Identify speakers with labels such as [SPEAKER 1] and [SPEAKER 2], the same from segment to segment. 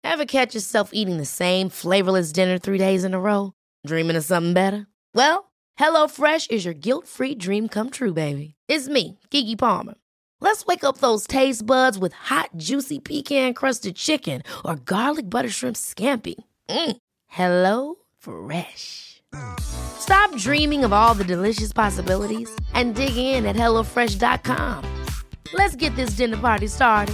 [SPEAKER 1] Ever catch yourself eating the same flavorless dinner 3 days in a row? Dreaming of something better? Well, HelloFresh is your guilt-free dream come true, baby. It's me, Keke Palmer. Let's wake up those taste buds with hot, juicy pecan-crusted chicken or garlic butter shrimp scampi. Hello Fresh. Stop dreaming of all the delicious possibilities and dig in at HelloFresh.com. Let's get this dinner party started.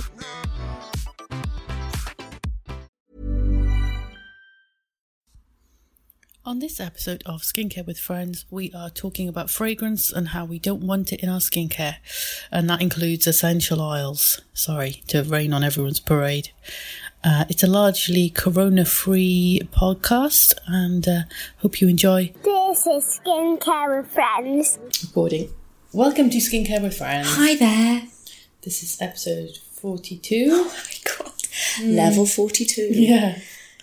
[SPEAKER 2] On this episode of Skincare with Friends, we are talking about fragrance and how we don't want it in our skincare. And that includes essential oils. Sorry to rain on everyone's parade. It's a largely corona-free podcast and hope you enjoy.
[SPEAKER 3] This is Skincare with Friends.
[SPEAKER 2] Recording. Welcome to Skincare with Friends.
[SPEAKER 4] Hi there.
[SPEAKER 2] This is episode 42.
[SPEAKER 4] Oh my god. Level 42.
[SPEAKER 2] Yeah.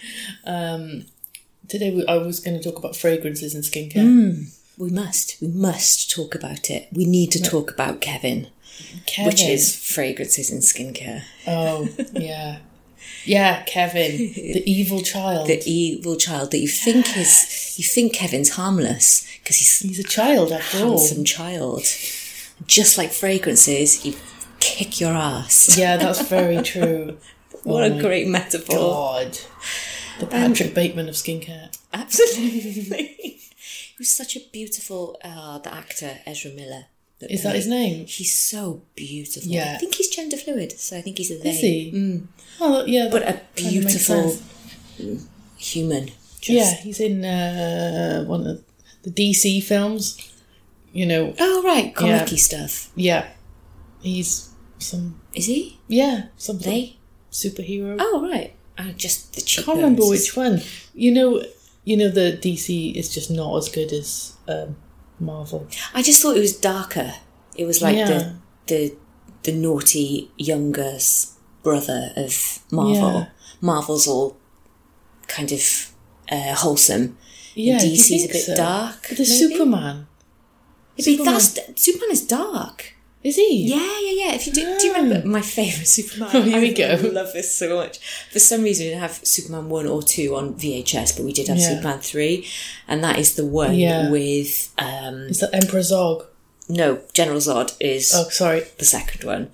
[SPEAKER 2] Today I was going to talk about fragrances and skincare.
[SPEAKER 4] We must talk about it. We need to talk about Kevin, which is fragrances and skincare.
[SPEAKER 2] Oh, yeah. Yeah, Kevin, the evil child.
[SPEAKER 4] The evil child that you think Kevin's harmless because he's
[SPEAKER 2] a child after all.
[SPEAKER 4] Handsome child. Just like fragrances, you kick your ass.
[SPEAKER 2] Yeah, that's very true.
[SPEAKER 4] What a great metaphor.
[SPEAKER 2] God. The Patrick Bateman of skincare.
[SPEAKER 4] Absolutely. He was such a beautiful, the actor, Ezra Miller.
[SPEAKER 2] Is that his name?
[SPEAKER 4] He's so beautiful.
[SPEAKER 2] Yeah.
[SPEAKER 4] I think he's gender fluid, so I think he's a they.
[SPEAKER 2] Is he? Oh, yeah.
[SPEAKER 4] But a beautiful human.
[SPEAKER 2] Yeah, he's in one of the DC films, you know.
[SPEAKER 4] Oh, right, comic-y stuff.
[SPEAKER 2] Yeah. He's some...
[SPEAKER 4] Is he?
[SPEAKER 2] Yeah, something.
[SPEAKER 4] They?
[SPEAKER 2] Superhero.
[SPEAKER 4] Oh, right. Just the cheap.
[SPEAKER 2] I can't remember which one. You know, the DC is just not as good as Marvel.
[SPEAKER 4] I just thought it was darker. It was like the naughty younger brother of Marvel.
[SPEAKER 2] Yeah.
[SPEAKER 4] Marvel's all kind of wholesome.
[SPEAKER 2] Yeah,
[SPEAKER 4] DC's a bit dark.
[SPEAKER 2] But the Superman.
[SPEAKER 4] Superman is dark.
[SPEAKER 2] Is he?
[SPEAKER 4] Yeah. If you do you remember my favourite Superman?
[SPEAKER 2] Oh, here we go.
[SPEAKER 4] I love this so much. For some reason, we didn't have Superman 1 or 2 on VHS, but we did have Superman 3, and that is the one with...
[SPEAKER 2] is that Emperor Zog?
[SPEAKER 4] No, General Zod is...
[SPEAKER 2] Oh, sorry.
[SPEAKER 4] The second one.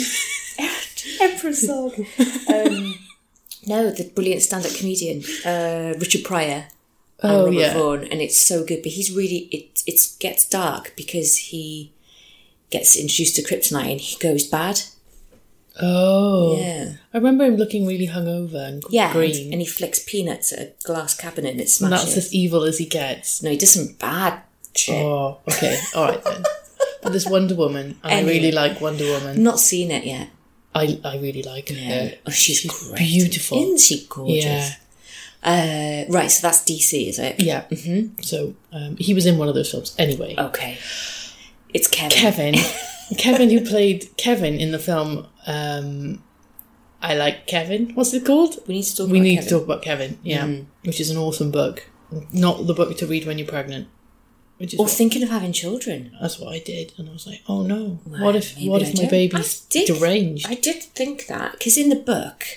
[SPEAKER 4] Emperor Zod. No, the brilliant stand-up comedian, Richard Pryor. And Robert Vaughn, and it's so good, but he's really... It gets dark because he... gets introduced to kryptonite and he goes bad.
[SPEAKER 2] Oh.
[SPEAKER 4] Yeah.
[SPEAKER 2] I remember him looking really hungover and green.
[SPEAKER 4] And he flicks peanuts at a glass cabinet and it
[SPEAKER 2] And
[SPEAKER 4] smashes.
[SPEAKER 2] that's as evil as he gets.
[SPEAKER 4] No, he does some bad shit.
[SPEAKER 2] Oh, okay. All right then. But there's Wonder Woman, and
[SPEAKER 4] Anyway.
[SPEAKER 2] I really like Wonder Woman.
[SPEAKER 4] Not seen it yet.
[SPEAKER 2] I really like her.
[SPEAKER 4] Yeah. Oh, she's great.
[SPEAKER 2] Beautiful.
[SPEAKER 4] Isn't she gorgeous?
[SPEAKER 2] Yeah.
[SPEAKER 4] Right, so that's DC, is it?
[SPEAKER 2] Yeah. Mm-hmm. So he was in one of those films. Anyway.
[SPEAKER 4] Okay. It's Kevin.
[SPEAKER 2] Kevin, who played Kevin in the film I Like Kevin. What's it called?
[SPEAKER 4] We need to talk about Kevin.
[SPEAKER 2] Yeah. Which is an awesome book. Not the book to read when you're pregnant.
[SPEAKER 4] Or thinking of having children.
[SPEAKER 2] That's what I did. And I was like, oh no.
[SPEAKER 4] Well,
[SPEAKER 2] what if my baby's deranged?
[SPEAKER 4] I did think that. Because in the book,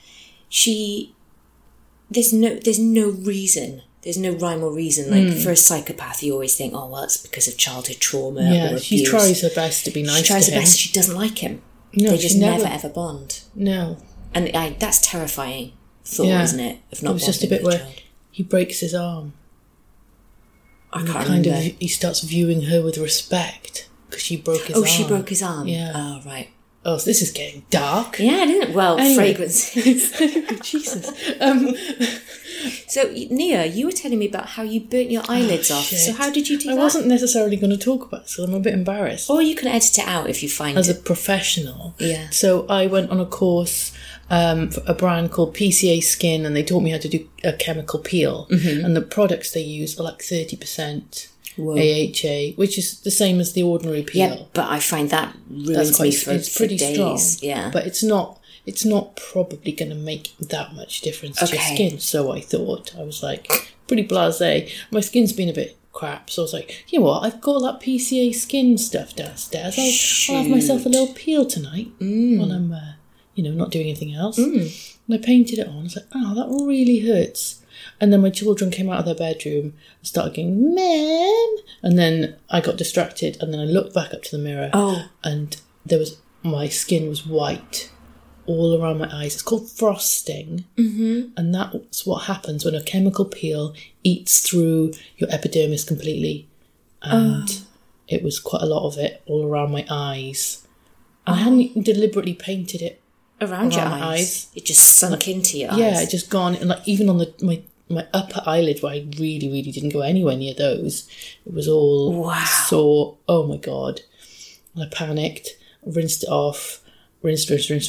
[SPEAKER 4] there's no reason. There's no rhyme or reason. Like, for a psychopath, you always think, oh, well, it's because of childhood trauma or abuse.
[SPEAKER 2] She tries her best to be nice to him.
[SPEAKER 4] She tries her best. She doesn't like him.
[SPEAKER 2] No,
[SPEAKER 4] they just never ever bond.
[SPEAKER 2] No.
[SPEAKER 4] And that's terrifying thought, isn't it? Of not
[SPEAKER 2] it was just a bit where he breaks his arm.
[SPEAKER 4] I can't remember.
[SPEAKER 2] He starts viewing her with respect because she broke his arm.
[SPEAKER 4] Oh, she broke his arm?
[SPEAKER 2] Yeah.
[SPEAKER 4] Oh, right.
[SPEAKER 2] Oh, so this is getting dark.
[SPEAKER 4] Yeah, didn't it? Well,
[SPEAKER 2] anyway.
[SPEAKER 4] fragrances.
[SPEAKER 2] Jesus.
[SPEAKER 4] So, Nia, you were telling me about how you burnt your eyelids off.
[SPEAKER 2] Shit.
[SPEAKER 4] So how did you do that?
[SPEAKER 2] I wasn't necessarily going to talk about it, so I'm a bit embarrassed.
[SPEAKER 4] Or you can edit it out if you find
[SPEAKER 2] As
[SPEAKER 4] it.
[SPEAKER 2] a professional.
[SPEAKER 4] Yeah.
[SPEAKER 2] So I went on a course for a brand called PCA Skin, and they taught me how to do a chemical peel. Mm-hmm. And the products they use are like 30%. Whoa. AHA, which is the same as the ordinary peel.
[SPEAKER 4] Yeah, but I find that ruins me for
[SPEAKER 2] it's pretty
[SPEAKER 4] days.
[SPEAKER 2] Strong.
[SPEAKER 4] Yeah,
[SPEAKER 2] but it's not probably going to make that much difference to your skin. So I thought, I was like pretty blasé. My skin's been a bit crap, so I was like, you know what? I've got that PCA Skin stuff downstairs. I'll have myself a little peel tonight when I'm, not doing anything else. And I painted it on. I was like, oh, that really hurts. And then my children came out of their bedroom and started going, Mom! And then I got distracted. And then I looked back up to the mirror.
[SPEAKER 4] Oh.
[SPEAKER 2] And my skin was white all around my eyes. It's called frosting. Mm-hmm. And that's what happens when a chemical peel eats through your epidermis completely. And it was quite a lot of it all around my eyes. I hadn't deliberately painted it
[SPEAKER 4] around your eyes. It just sunk into your eyes.
[SPEAKER 2] Yeah, it just gone. And like even on my upper eyelid, where I really, really didn't go anywhere near those, it was all sore. Oh my God. And I panicked, rinsed it off, rinsed.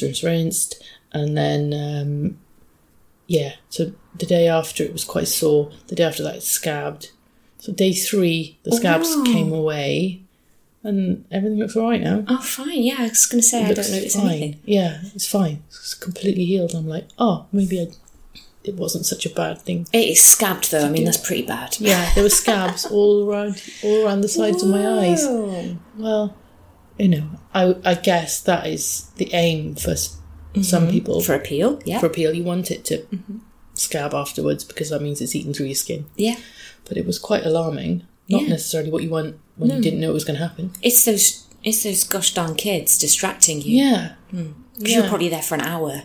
[SPEAKER 2] And then, so the day after it was quite sore. The day after that it scabbed. So day 3, the scabs came away. And everything looks all right now.
[SPEAKER 4] Oh, fine. Yeah, I was going to say, I don't notice anything.
[SPEAKER 2] Yeah, it's fine. It's completely healed. I'm like, oh, maybe it wasn't such a bad thing.
[SPEAKER 4] It is scabbed, though. I mean, that's pretty bad.
[SPEAKER 2] Yeah, there were scabs all around the sides of my eyes. Well, I guess that is the aim for some people.
[SPEAKER 4] For a peel, yeah.
[SPEAKER 2] For a peel, you want it to scab afterwards because that means it's eaten through your skin.
[SPEAKER 4] Yeah.
[SPEAKER 2] But it was quite alarming. Not necessarily what you want when you didn't know it was going to happen.
[SPEAKER 4] It's those gosh darn kids distracting you.
[SPEAKER 2] Yeah.
[SPEAKER 4] Because you were probably there for an hour.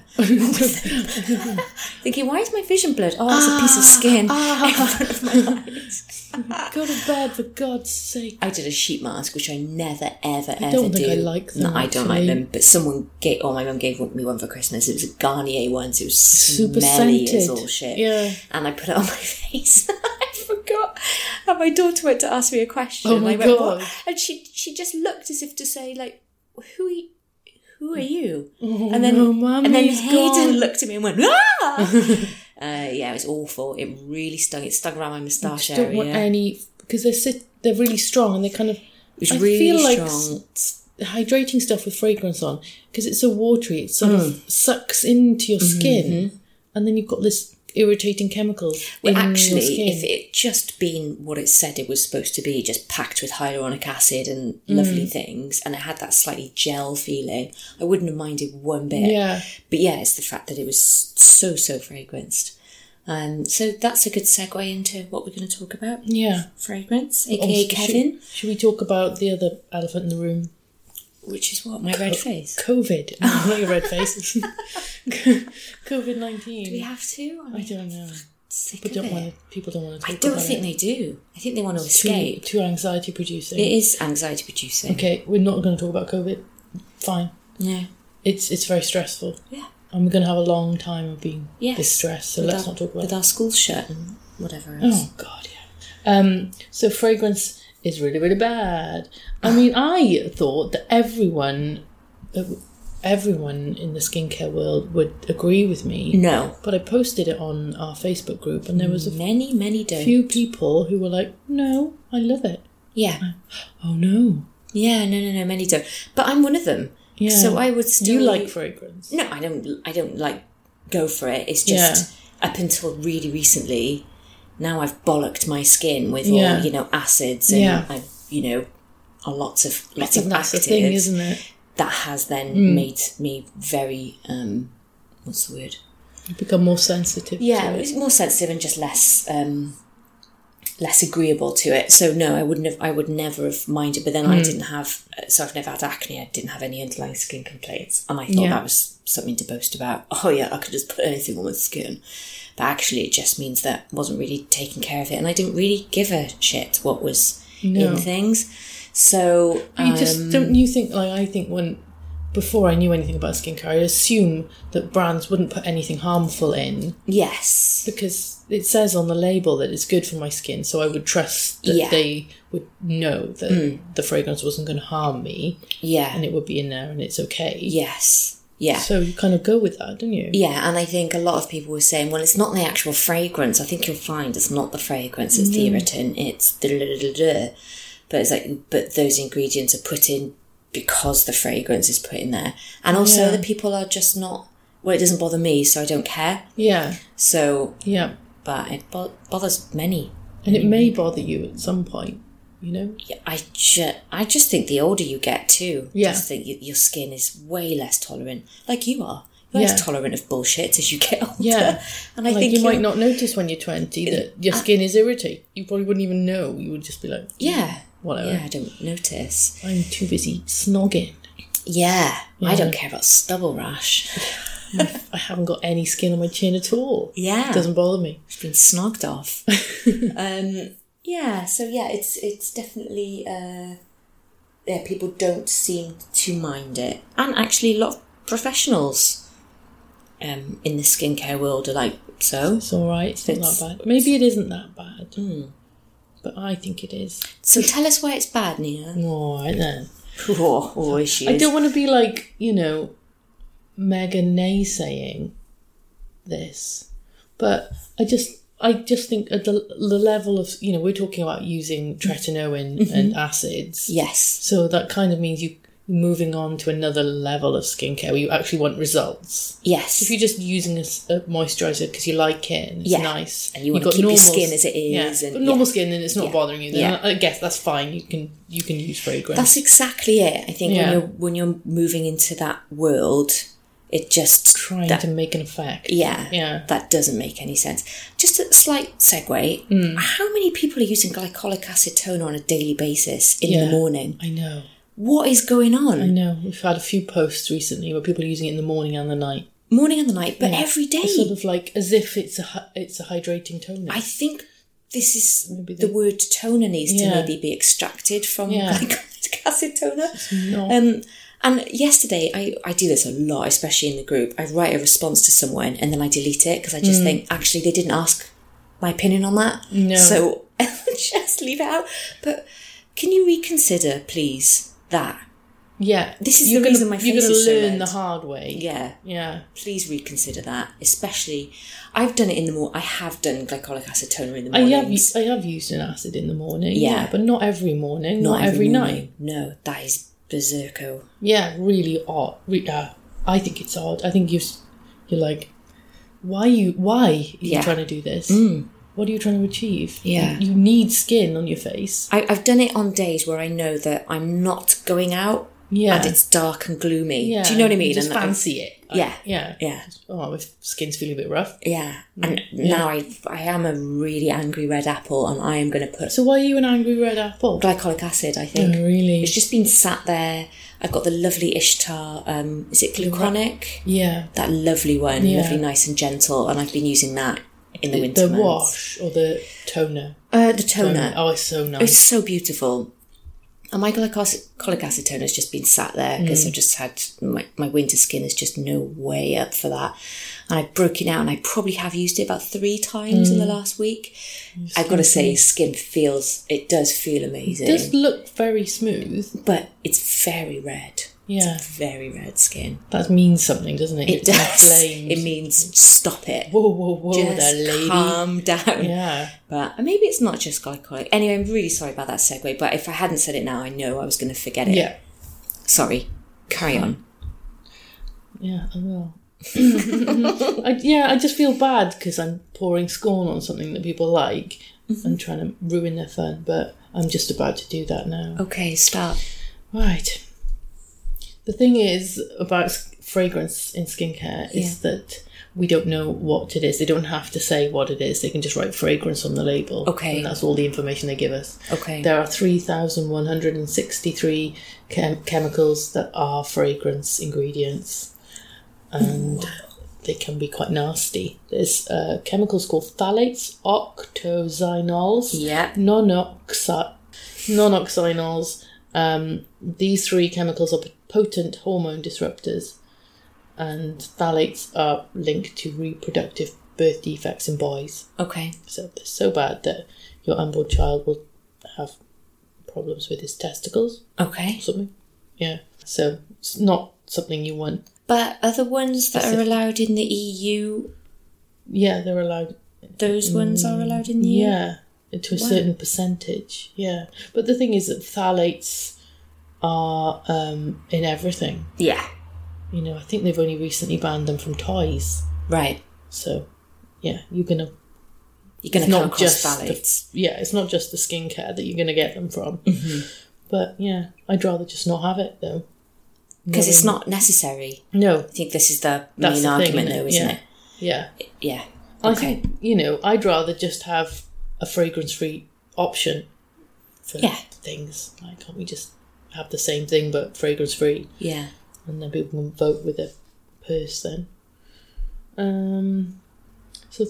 [SPEAKER 4] Thinking, why is my vision blurred? Oh, it's a piece of skin in front of my eyes.
[SPEAKER 2] Go to bed, for God's sake.
[SPEAKER 4] I did a sheet mask, which I never, ever,
[SPEAKER 2] I don't think I like them.
[SPEAKER 4] No, I don't like them. But my mum gave me one for Christmas. It was a Garnier one, so it was super smelly as all shit.
[SPEAKER 2] Yeah.
[SPEAKER 4] And I put it on my face. I forgot. And my daughter went to ask me a question.
[SPEAKER 2] Oh my God.
[SPEAKER 4] What? And she just looked as if to say, like, who are you? And then Hayden looked at me and went, ah! It was awful. It really stung. It stung around my moustache area.
[SPEAKER 2] Don't want any, because they're really strong and they kind of.
[SPEAKER 4] It's really strong.
[SPEAKER 2] Like hydrating stuff with fragrance on, because it's so watery, it sort of sucks into your skin, and then you've got this irritating chemicals.
[SPEAKER 4] Well, actually, if it just been what it said it was supposed to be, just packed with hyaluronic acid and lovely things, and it had that slightly gel feeling, I wouldn't have minded one bit.
[SPEAKER 2] Yeah.
[SPEAKER 4] But yeah, it's the fact that it was so fragranced. So that's a good segue into what we're going to talk about.
[SPEAKER 2] Yeah.
[SPEAKER 4] Fragrance, aka Kevin.
[SPEAKER 2] Should we talk about the other elephant in the room?
[SPEAKER 4] Which is what? My red face?
[SPEAKER 2] COVID. No, not your red face. COVID-19.
[SPEAKER 4] Do we have to?
[SPEAKER 2] I don't know. People don't want to talk about it.
[SPEAKER 4] I don't think they do. I think they want to escape.
[SPEAKER 2] Too anxiety producing.
[SPEAKER 4] It is anxiety producing.
[SPEAKER 2] Okay, we're not going to talk about COVID. Fine.
[SPEAKER 4] Yeah.
[SPEAKER 2] It's very stressful.
[SPEAKER 4] Yeah.
[SPEAKER 2] And we're going to have a long time of being distressed, so let's not talk about it.
[SPEAKER 4] With our schools shut and whatever else.
[SPEAKER 2] Oh, God, yeah. So fragrance is really, really bad. I mean, I thought that everyone in the skincare world would agree with me.
[SPEAKER 4] No.
[SPEAKER 2] But I posted it on our Facebook group and there was
[SPEAKER 4] many don't.
[SPEAKER 2] Few people who were like, no, I love it.
[SPEAKER 4] Yeah.
[SPEAKER 2] Oh, no.
[SPEAKER 4] Yeah, no, many don't. But I'm one of them. Yeah. So I would still...
[SPEAKER 2] You like fragrance?
[SPEAKER 4] No, I don't like go for it. It's just up until really recently, now I've bollocked my skin with all, acids and lots of actives.
[SPEAKER 2] Thing, isn't it?
[SPEAKER 4] That has then made me very, what's the word?
[SPEAKER 2] You become more sensitive.
[SPEAKER 4] Yeah, it's more sensitive and just less agreeable to it. So no, I would never have minded. But then I didn't have, so I've never had acne. I didn't have any underlying skin complaints, and I thought that was something to boast about. Oh yeah, I could just put anything on my skin. But actually, it just means that I wasn't really taking care of it, and I didn't really give a shit what was in things. So
[SPEAKER 2] don't you think? Like I think before I knew anything about skincare, I assume that brands wouldn't put anything harmful in.
[SPEAKER 4] Yes,
[SPEAKER 2] because it says on the label that it's good for my skin, so I would trust that they would know that the fragrance wasn't going to harm me. Yeah, and it would be in there, and it's okay.
[SPEAKER 4] Yes. Yeah.
[SPEAKER 2] So you kind of go with that, don't you?
[SPEAKER 4] Yeah, and I think a lot of people were saying, well, it's not the actual fragrance. I think you'll find it's not the fragrance, it's the irritant, it's da-da-da-da-da. But it's like, but those ingredients are put in because the fragrance is put in there. And also the people are just not, well, it doesn't bother me, so I don't care. Yeah. So, but it bothers many.
[SPEAKER 2] And it may bother you at some point, you know?
[SPEAKER 4] Yeah, I just think the older you get too,
[SPEAKER 2] I
[SPEAKER 4] just think your skin is way less tolerant. Like you are. You're as tolerant of bullshit as you get older.
[SPEAKER 2] Yeah.
[SPEAKER 4] And I think
[SPEAKER 2] you might not notice when you're 20 that your skin is irritating. You probably wouldn't even know. You would just be like, whatever.
[SPEAKER 4] Yeah, I don't notice.
[SPEAKER 2] I'm too busy snogging.
[SPEAKER 4] Yeah. I don't care about stubble rash.
[SPEAKER 2] I haven't got any skin on my chin at all.
[SPEAKER 4] Yeah.
[SPEAKER 2] It doesn't bother me.
[SPEAKER 4] It's been snogged off. It's definitely, people don't seem to mind it. And actually a lot of professionals in the skincare world are like, so?
[SPEAKER 2] It's all right. It's not that bad. Maybe it isn't that bad. But I think it is.
[SPEAKER 4] So tell us why it's bad, Nina.
[SPEAKER 2] All right then.
[SPEAKER 4] Oh, she is.
[SPEAKER 2] I don't want to be like, mega naysaying this, but I just think at the level of, we're talking about using tretinoin and acids.
[SPEAKER 4] Yes.
[SPEAKER 2] So that kind of means you're moving on to another level of skincare where you actually want results.
[SPEAKER 4] Yes.
[SPEAKER 2] If you're just using a moisturiser because you like it and it's nice,
[SPEAKER 4] and you want to keep your skin as it is,
[SPEAKER 2] and normal skin and it's not bothering you, then I guess that's fine. You can use fragrance.
[SPEAKER 4] That's exactly it. I think when you're moving into that world, it just
[SPEAKER 2] trying to make an effect.
[SPEAKER 4] Yeah. That doesn't make any sense. Just a slight segue. How many people are using glycolic acid toner on a daily basis in the morning?
[SPEAKER 2] I know.
[SPEAKER 4] What is going on?
[SPEAKER 2] I know. We've had a few posts recently where people are using it in the morning and the night.
[SPEAKER 4] Morning and the night, but every day.
[SPEAKER 2] It's sort of like as if it's a hydrating toner.
[SPEAKER 4] I think this is the word toner needs to maybe be extracted from glycolic acid toner.
[SPEAKER 2] It's not.
[SPEAKER 4] And yesterday, I do this a lot, especially in the group. I write a response to someone and then I delete it because I just think, actually, they didn't ask my opinion on that.
[SPEAKER 2] No.
[SPEAKER 4] So just leave it out. But can you reconsider, please, that?
[SPEAKER 2] Yeah.
[SPEAKER 4] This is the reason my face is so red.
[SPEAKER 2] You're going to learn the hard way.
[SPEAKER 4] Yeah.
[SPEAKER 2] Yeah.
[SPEAKER 4] Please reconsider that, especially... I've done it in the morning. I have done glycolic acid toner in the mornings.
[SPEAKER 2] I have used an acid in the morning. Yeah. But not every morning. Not every night.
[SPEAKER 4] No, that is berserko.
[SPEAKER 2] Yeah, really odd. I think it's odd. I think you're like, why are you trying to do this? What are you trying to achieve?
[SPEAKER 4] Yeah.
[SPEAKER 2] You need skin on your face.
[SPEAKER 4] I've done it on days where I know that I'm not going out and it's dark and gloomy. Yeah. Do you know what I mean?
[SPEAKER 2] You just fancy it.
[SPEAKER 4] Yeah.
[SPEAKER 2] Oh, my skin's feeling a bit rough.
[SPEAKER 4] Yeah. And now I am a really angry red apple and I am going to put...
[SPEAKER 2] So why are you an angry red apple?
[SPEAKER 4] Glycolic acid, I think.
[SPEAKER 2] Oh, really?
[SPEAKER 4] It's just been sat there. I've got the lovely Ishtar, is it Gluconic?
[SPEAKER 2] Yeah.
[SPEAKER 4] That lovely one, lovely, nice and gentle. And I've been using that in the winter months.
[SPEAKER 2] The wash or the toner?
[SPEAKER 4] The toner.
[SPEAKER 2] Oh, it's so nice.
[SPEAKER 4] It's so beautiful. And my glycolic acid toner has just been sat there because I've just had my winter skin is just no way up for that. And I've broken out and I probably have used it about 3 times in the last week. I've got to say, it does feel amazing.
[SPEAKER 2] It does look very smooth.
[SPEAKER 4] But it's very red.
[SPEAKER 2] Yeah.
[SPEAKER 4] It's very red skin.
[SPEAKER 2] That means something, doesn't it?
[SPEAKER 4] It does. It means stop it.
[SPEAKER 2] Whoa,
[SPEAKER 4] just
[SPEAKER 2] there, lady.
[SPEAKER 4] Calm down.
[SPEAKER 2] Yeah.
[SPEAKER 4] But maybe it's not just glycolic. Anyway, I'm really sorry about that segue, but if I hadn't said it now, I know I was going to forget it.
[SPEAKER 2] Yeah.
[SPEAKER 4] Sorry. Carry on.
[SPEAKER 2] Yeah, I will. I just feel bad because I'm pouring scorn on something that people like and trying to ruin their fun, but I'm just about to do that now.
[SPEAKER 4] Okay, start.
[SPEAKER 2] Right. The thing is about fragrance in skincare is that we don't know what it is. They don't have to say what it is. They can just write fragrance on the label.
[SPEAKER 4] Okay.
[SPEAKER 2] And that's all the information they give us.
[SPEAKER 4] Okay.
[SPEAKER 2] There are 3,163 chemicals that are fragrance ingredients. And they can be quite nasty. There's chemicals called phthalates, octozinols, non-oxynols. These 3 chemicals are potent hormone disruptors, and phthalates are linked to reproductive birth defects in boys.
[SPEAKER 4] Okay.
[SPEAKER 2] So they're so bad that your unborn child will have problems with his testicles.
[SPEAKER 4] Okay.
[SPEAKER 2] Or something. Yeah. So it's not something you want.
[SPEAKER 4] But are the ones that are allowed in the EU?
[SPEAKER 2] Yeah, they're allowed.
[SPEAKER 4] Those ones are allowed in the EU?
[SPEAKER 2] Yeah, to a certain percentage. Yeah. But the thing is that phthalates are in everything.
[SPEAKER 4] Yeah.
[SPEAKER 2] I think they've only recently banned them from toys.
[SPEAKER 4] Right.
[SPEAKER 2] So, yeah, you're gonna
[SPEAKER 4] come across phthalates.
[SPEAKER 2] It's not just the skincare that you're gonna get them from. Mm-hmm. But yeah, I'd rather just not have it though.
[SPEAKER 4] Because it's not necessary.
[SPEAKER 2] No.
[SPEAKER 4] I think this is the main argument, though, isn't it?
[SPEAKER 2] Yeah.
[SPEAKER 4] Yeah.
[SPEAKER 2] I think, I'd rather just have a fragrance-free option for things. Like, can't we just have the same thing but fragrance-free?
[SPEAKER 4] Yeah.
[SPEAKER 2] And then people can vote with a purse then. So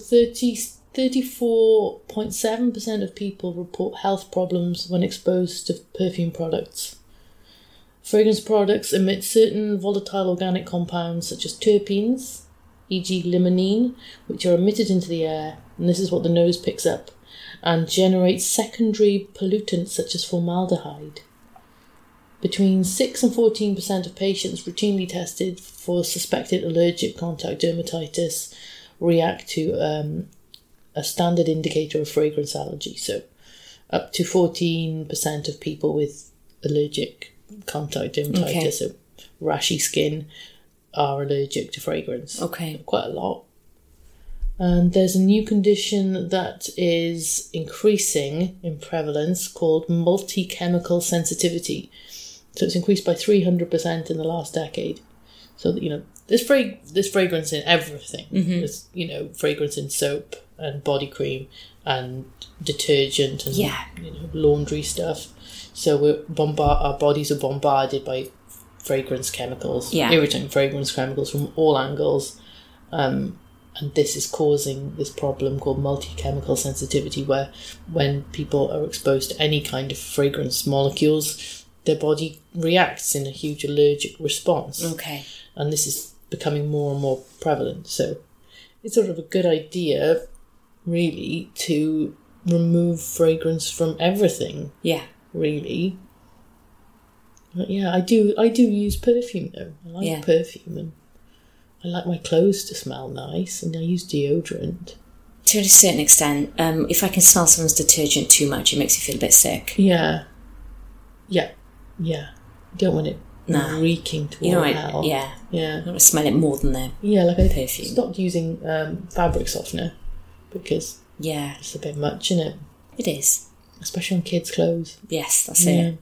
[SPEAKER 2] 34.7% of people report health problems when exposed to perfume products. Fragrance products emit certain volatile organic compounds such as terpenes, e.g. limonene, which are emitted into the air, and this is what the nose picks up, and generate secondary pollutants such as formaldehyde. Between 6 and 14% of patients routinely tested for suspected allergic contact dermatitis react to a standard indicator of fragrance allergy. So up to 14% of people with allergic contact dermatitis, so rashy skin, are allergic to fragrance.
[SPEAKER 4] Okay.
[SPEAKER 2] Quite a lot. And there's a new condition that is increasing in prevalence called multi-chemical sensitivity. So it's increased by 300% in the last decade. So that, there's fragrance in everything. Mm-hmm. There's, fragrance in soap and body cream and detergent and laundry stuff. So our bodies are bombarded by fragrance chemicals, irritant fragrance chemicals from all angles. And this is causing this problem called multi-chemical sensitivity, where when people are exposed to any kind of fragrance molecules, their body reacts in a huge allergic response.
[SPEAKER 4] Okay.
[SPEAKER 2] And this is becoming more and more prevalent. So it's sort of a good idea, really, to remove fragrance from everything.
[SPEAKER 4] Yeah.
[SPEAKER 2] Really. But yeah, I do use perfume, though. I like perfume, and I like my clothes to smell nice, and I use deodorant.
[SPEAKER 4] To a certain extent, if I can smell someone's detergent too much, it makes me feel a bit sick.
[SPEAKER 2] Yeah. You don't want it reeking to all hell.
[SPEAKER 4] Yeah.
[SPEAKER 2] Yeah.
[SPEAKER 4] I don't want to smell it more than their
[SPEAKER 2] perfume. I
[SPEAKER 4] perfume.
[SPEAKER 2] stopped using fabric softener because it's a bit much, isn't it?
[SPEAKER 4] It is.
[SPEAKER 2] Especially on kids' clothes.
[SPEAKER 4] Yes, that's it.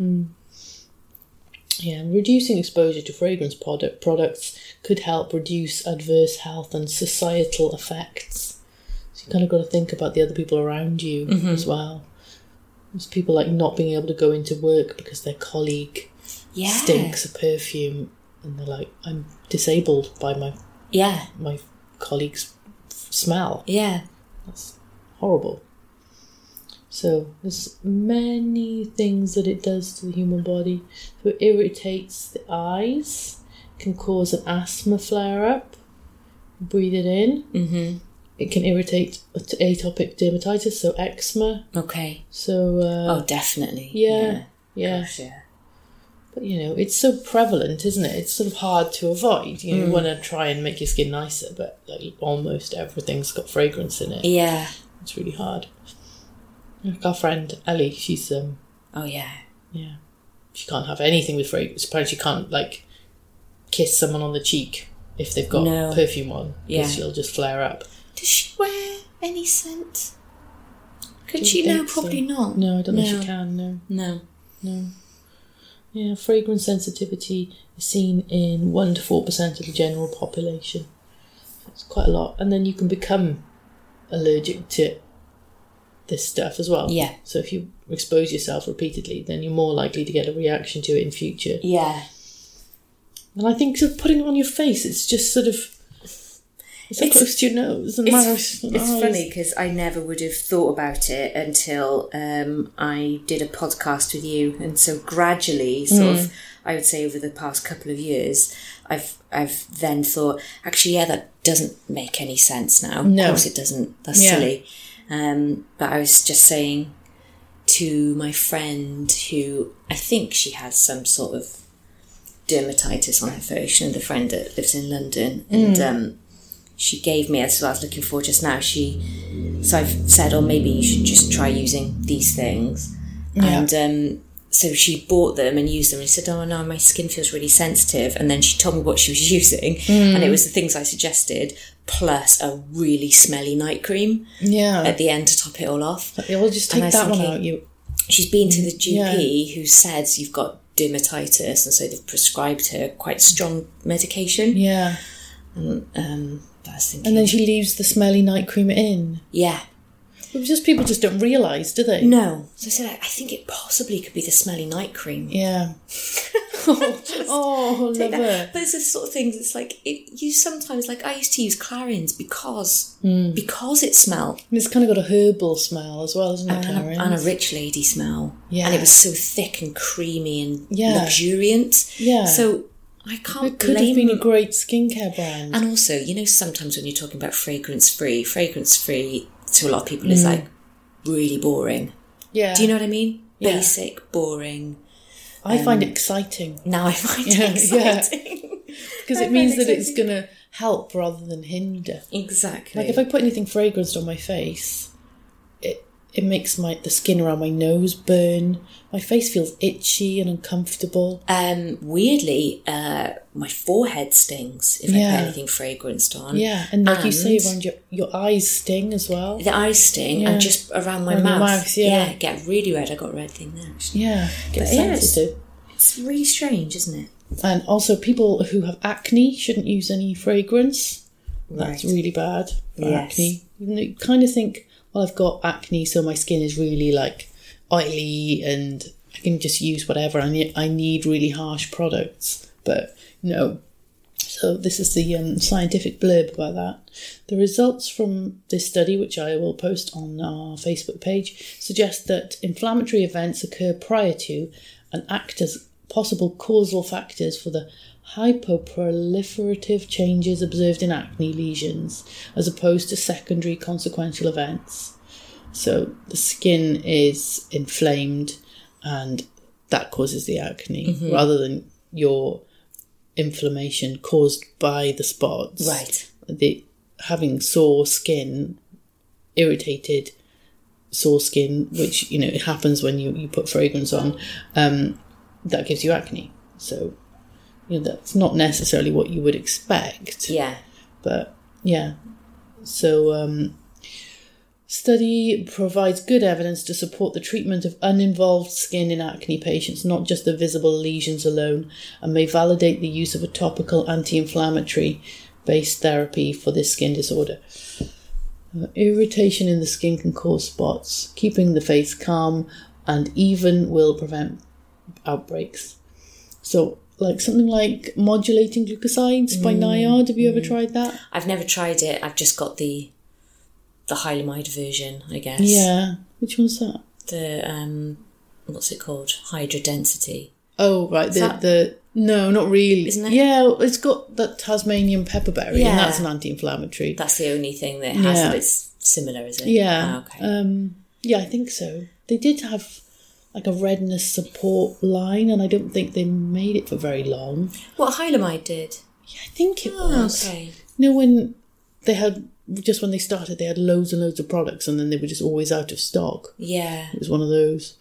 [SPEAKER 2] Yeah, reducing exposure to fragrance products could help reduce adverse health and societal effects. So you kind of got to think about the other people around you as well. There's people like not being able to go into work because their colleague stinks of perfume, and they're like, I'm disabled by my colleague's smell.
[SPEAKER 4] Yeah.
[SPEAKER 2] That's horrible. So there's many things that it does to the human body. So it irritates the eyes, can cause an asthma flare-up. Breathe it in. Mm-hmm. It can irritate atopic dermatitis, so eczema.
[SPEAKER 4] Okay.
[SPEAKER 2] So
[SPEAKER 4] definitely.
[SPEAKER 2] Yeah.
[SPEAKER 4] Gosh, yeah.
[SPEAKER 2] But it's so prevalent, isn't it? It's sort of hard to avoid. You want to try and make your skin nicer, but like almost everything's got fragrance in it.
[SPEAKER 4] Yeah.
[SPEAKER 2] It's really hard. Like our friend Ellie, she's
[SPEAKER 4] yeah.
[SPEAKER 2] She can't have anything with fragrance. Apparently she can't kiss someone on the cheek if they've got perfume on, because she'll just flare up.
[SPEAKER 4] Does she wear any scent? Could she? No, probably not.
[SPEAKER 2] No, I don't think she can. No. Yeah, fragrance sensitivity is seen in 1 to 4% of the general population. It's quite a lot, and then you can become allergic to this stuff as well.
[SPEAKER 4] Yeah.
[SPEAKER 2] So if you expose yourself repeatedly, then you're more likely to get a reaction to it in future.
[SPEAKER 4] Yeah.
[SPEAKER 2] And I think sort of putting it on your face, it's just sort of it's close to your nose and mouth.
[SPEAKER 4] It's funny because I never would have thought about it until I did a podcast with you, and so gradually, sort of, I would say over the past couple of years, I've then thought, actually, that doesn't make any sense now.
[SPEAKER 2] No.
[SPEAKER 4] Of course it doesn't. That's silly. But I was just saying to my friend, who I think she has some sort of dermatitis on her face, and the friend that lives in London, and she gave me, that's what I was looking for just now. So I've said, maybe you should just try using these things. Yeah. And so she bought them and used them, and she said, oh no, my skin feels really sensitive. And then she told me what she was using, and it was the things I suggested, plus a really smelly night cream at the end to top it all off.
[SPEAKER 2] We'll just take that one out.
[SPEAKER 4] She's been to the GP who says you've got dermatitis, and so they've prescribed her quite strong medication.
[SPEAKER 2] Yeah.
[SPEAKER 4] And I was thinking,
[SPEAKER 2] and then she leaves the smelly night cream in.
[SPEAKER 4] Yeah.
[SPEAKER 2] But just people just don't realise, do they?
[SPEAKER 4] No. So I said, I think it possibly could be the smelly night cream.
[SPEAKER 2] Yeah. Oh, love it.
[SPEAKER 4] But it's the sort of things, it's like, you sometimes, like, I used to use Clarins because it smelled.
[SPEAKER 2] And it's kind of got a herbal smell as well, isn't it, Clarins?
[SPEAKER 4] And a rich lady smell.
[SPEAKER 2] Yeah.
[SPEAKER 4] And it was so thick and creamy and luxuriant.
[SPEAKER 2] Yeah.
[SPEAKER 4] So I can't
[SPEAKER 2] It could have been a great skincare brand.
[SPEAKER 4] And also, you know, sometimes when you're talking about fragrance-free to a lot of people is like really boring.
[SPEAKER 2] Yeah.
[SPEAKER 4] Do you know what I mean?
[SPEAKER 2] Yeah.
[SPEAKER 4] Basic, boring.
[SPEAKER 2] I find it exciting.
[SPEAKER 4] Now I find it exciting.
[SPEAKER 2] Because it means that it's going to help rather than hinder.
[SPEAKER 4] Exactly.
[SPEAKER 2] Like if I put anything fragranced on my face, it makes the skin around my nose burn. My face feels itchy and uncomfortable.
[SPEAKER 4] Weirdly, my forehead stings if I put anything fragranced on.
[SPEAKER 2] Yeah, and like you say, around your eyes sting as well.
[SPEAKER 4] The eyes sting, and just around my mouth. Yeah, get really red. I got a red thing there, actually.
[SPEAKER 2] Yeah, get sensitive.
[SPEAKER 4] It's really strange, isn't it?
[SPEAKER 2] And also, people who have acne shouldn't use any fragrance. That's really bad for acne. You kind of think, well, I've got acne, so my skin is really like oily and I can just use whatever. I need really harsh products. But no. So this is the scientific blurb about that. The results from this study, which I will post on our Facebook page, suggest that inflammatory events occur prior to and act as possible causal factors for the hypoproliferative changes observed in acne lesions, as opposed to secondary consequential events. So the skin is inflamed and that causes the acne, rather than your inflammation caused by the spots.
[SPEAKER 4] Right.
[SPEAKER 2] Having sore skin, irritated sore skin, which, you know, it happens when you put fragrance on, that gives you acne. So, you know, that's not necessarily what you would expect.
[SPEAKER 4] Yeah.
[SPEAKER 2] But, yeah. So, study provides good evidence to support the treatment of uninvolved skin in acne patients, not just the visible lesions alone, and may validate the use of a topical anti-inflammatory based therapy for this skin disorder. Irritation in the skin can cause spots. Keeping the face calm and even will prevent outbreaks. So, like something like modulating glucosides by Niard. Have you ever tried that?
[SPEAKER 4] I've never tried it. I've just got the Hylamide version, I guess.
[SPEAKER 2] Yeah. Which one's that?
[SPEAKER 4] The what's it called? Hydra Density.
[SPEAKER 2] Oh, right. No, not really.
[SPEAKER 4] Isn't it?
[SPEAKER 2] Yeah, it's got that Tasmanian pepperberry, and that's an anti-inflammatory.
[SPEAKER 4] That's the only thing that has that it's similar, is it?
[SPEAKER 2] Yeah.
[SPEAKER 4] Oh, okay.
[SPEAKER 2] Yeah, I think so. They did have like a redness support line, and I don't think they made it for very long.
[SPEAKER 4] What Hylamide did?
[SPEAKER 2] Yeah, I think it was.
[SPEAKER 4] Okay.
[SPEAKER 2] You know, when they started, they had loads and loads of products, and then they were just always out of stock.
[SPEAKER 4] Yeah.
[SPEAKER 2] It was one of those.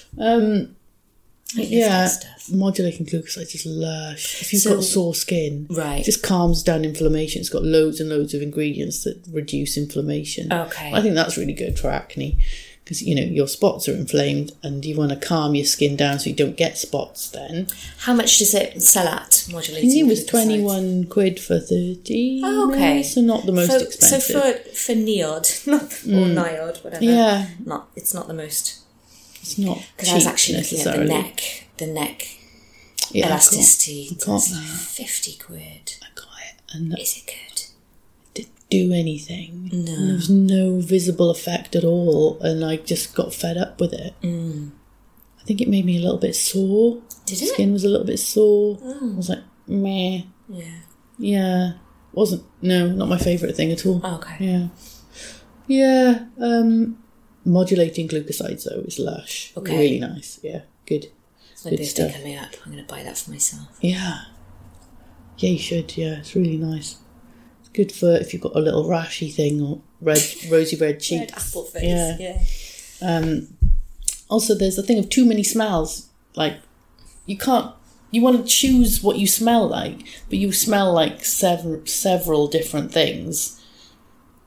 [SPEAKER 4] That stuff.
[SPEAKER 2] Modulating glucosides is lush. If you've got sore skin,
[SPEAKER 4] right,
[SPEAKER 2] it just calms down inflammation. It's got loads and loads of ingredients that reduce inflammation.
[SPEAKER 4] Okay.
[SPEAKER 2] I think that's really good for acne, because, you know, your spots are inflamed and you want to calm your skin down so you don't get spots then.
[SPEAKER 4] How much does it sell at, modulating?
[SPEAKER 2] I think it was 21 quid for 30 mils, so not the most expensive.
[SPEAKER 4] So for Niod, or Niod, whatever.
[SPEAKER 2] Yeah.
[SPEAKER 4] It's not the most...
[SPEAKER 2] It's not
[SPEAKER 4] because I was actually looking at the neck elasticity.
[SPEAKER 2] I got that.
[SPEAKER 4] 50 quid.
[SPEAKER 2] I got it. And
[SPEAKER 4] is it good?
[SPEAKER 2] Didn't do anything.
[SPEAKER 4] No.
[SPEAKER 2] And there was no visible effect at all, and I just got fed up with it. I think it made me a little bit sore.
[SPEAKER 4] Did it?
[SPEAKER 2] Skin was a little bit sore. I was like, meh. Yeah. Not my favourite thing at all.
[SPEAKER 4] Oh, okay.
[SPEAKER 2] Yeah. Modulating glucosides, though, is lush.
[SPEAKER 4] Okay.
[SPEAKER 2] Really nice. Yeah, good.
[SPEAKER 4] It's my birthday coming up. I'm going to buy that for myself.
[SPEAKER 2] Yeah. Yeah, you should. Yeah, it's really nice. It's good for if you've got a little rashy thing or rosy red cheeks.
[SPEAKER 4] Red apple face.
[SPEAKER 2] Yeah. Also, there's the thing of too many smells. Like, you want to choose what you smell like, but you smell like several different things.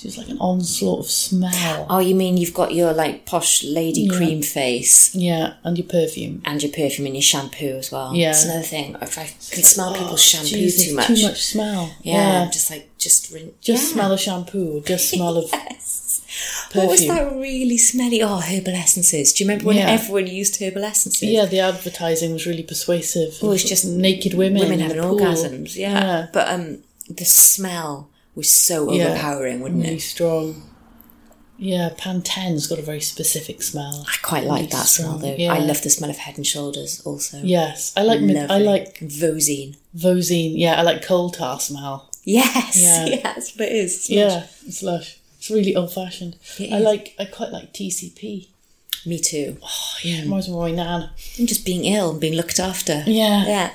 [SPEAKER 2] It's just like an onslaught of smell.
[SPEAKER 4] Oh, you mean you've got your like posh lady cream face?
[SPEAKER 2] Yeah, and your perfume.
[SPEAKER 4] And your perfume and your shampoo as well.
[SPEAKER 2] Yeah.
[SPEAKER 4] That's another thing. If I can smell people's shampoo too much.
[SPEAKER 2] Too much smell.
[SPEAKER 4] Yeah. Just
[SPEAKER 2] smell of shampoo, or just smell of
[SPEAKER 4] yes.
[SPEAKER 2] perfume.
[SPEAKER 4] What was that really smelly? Oh, herbal essences. Do you remember when everyone used herbal essences?
[SPEAKER 2] Yeah, the advertising was really persuasive.
[SPEAKER 4] Oh, it's just
[SPEAKER 2] naked women
[SPEAKER 4] having orgasms. Yeah. But the smell was so overpowering, wouldn't
[SPEAKER 2] really
[SPEAKER 4] it?
[SPEAKER 2] Strong. Yeah, Pantene's got a very specific smell.
[SPEAKER 4] I quite like that
[SPEAKER 2] strong.
[SPEAKER 4] smell though.
[SPEAKER 2] Yeah.
[SPEAKER 4] I love the smell of Head and Shoulders also.
[SPEAKER 2] Yes, I like
[SPEAKER 4] Vosine.
[SPEAKER 2] Vosine. Yeah, I like coal tar smell.
[SPEAKER 4] Yes, that's what it is. It's
[SPEAKER 2] lush. It's lush. It's really old fashioned. I quite like TCP.
[SPEAKER 4] Me too.
[SPEAKER 2] Oh yeah, it reminds me of my nan.
[SPEAKER 4] And just being ill and being looked after.
[SPEAKER 2] Yeah.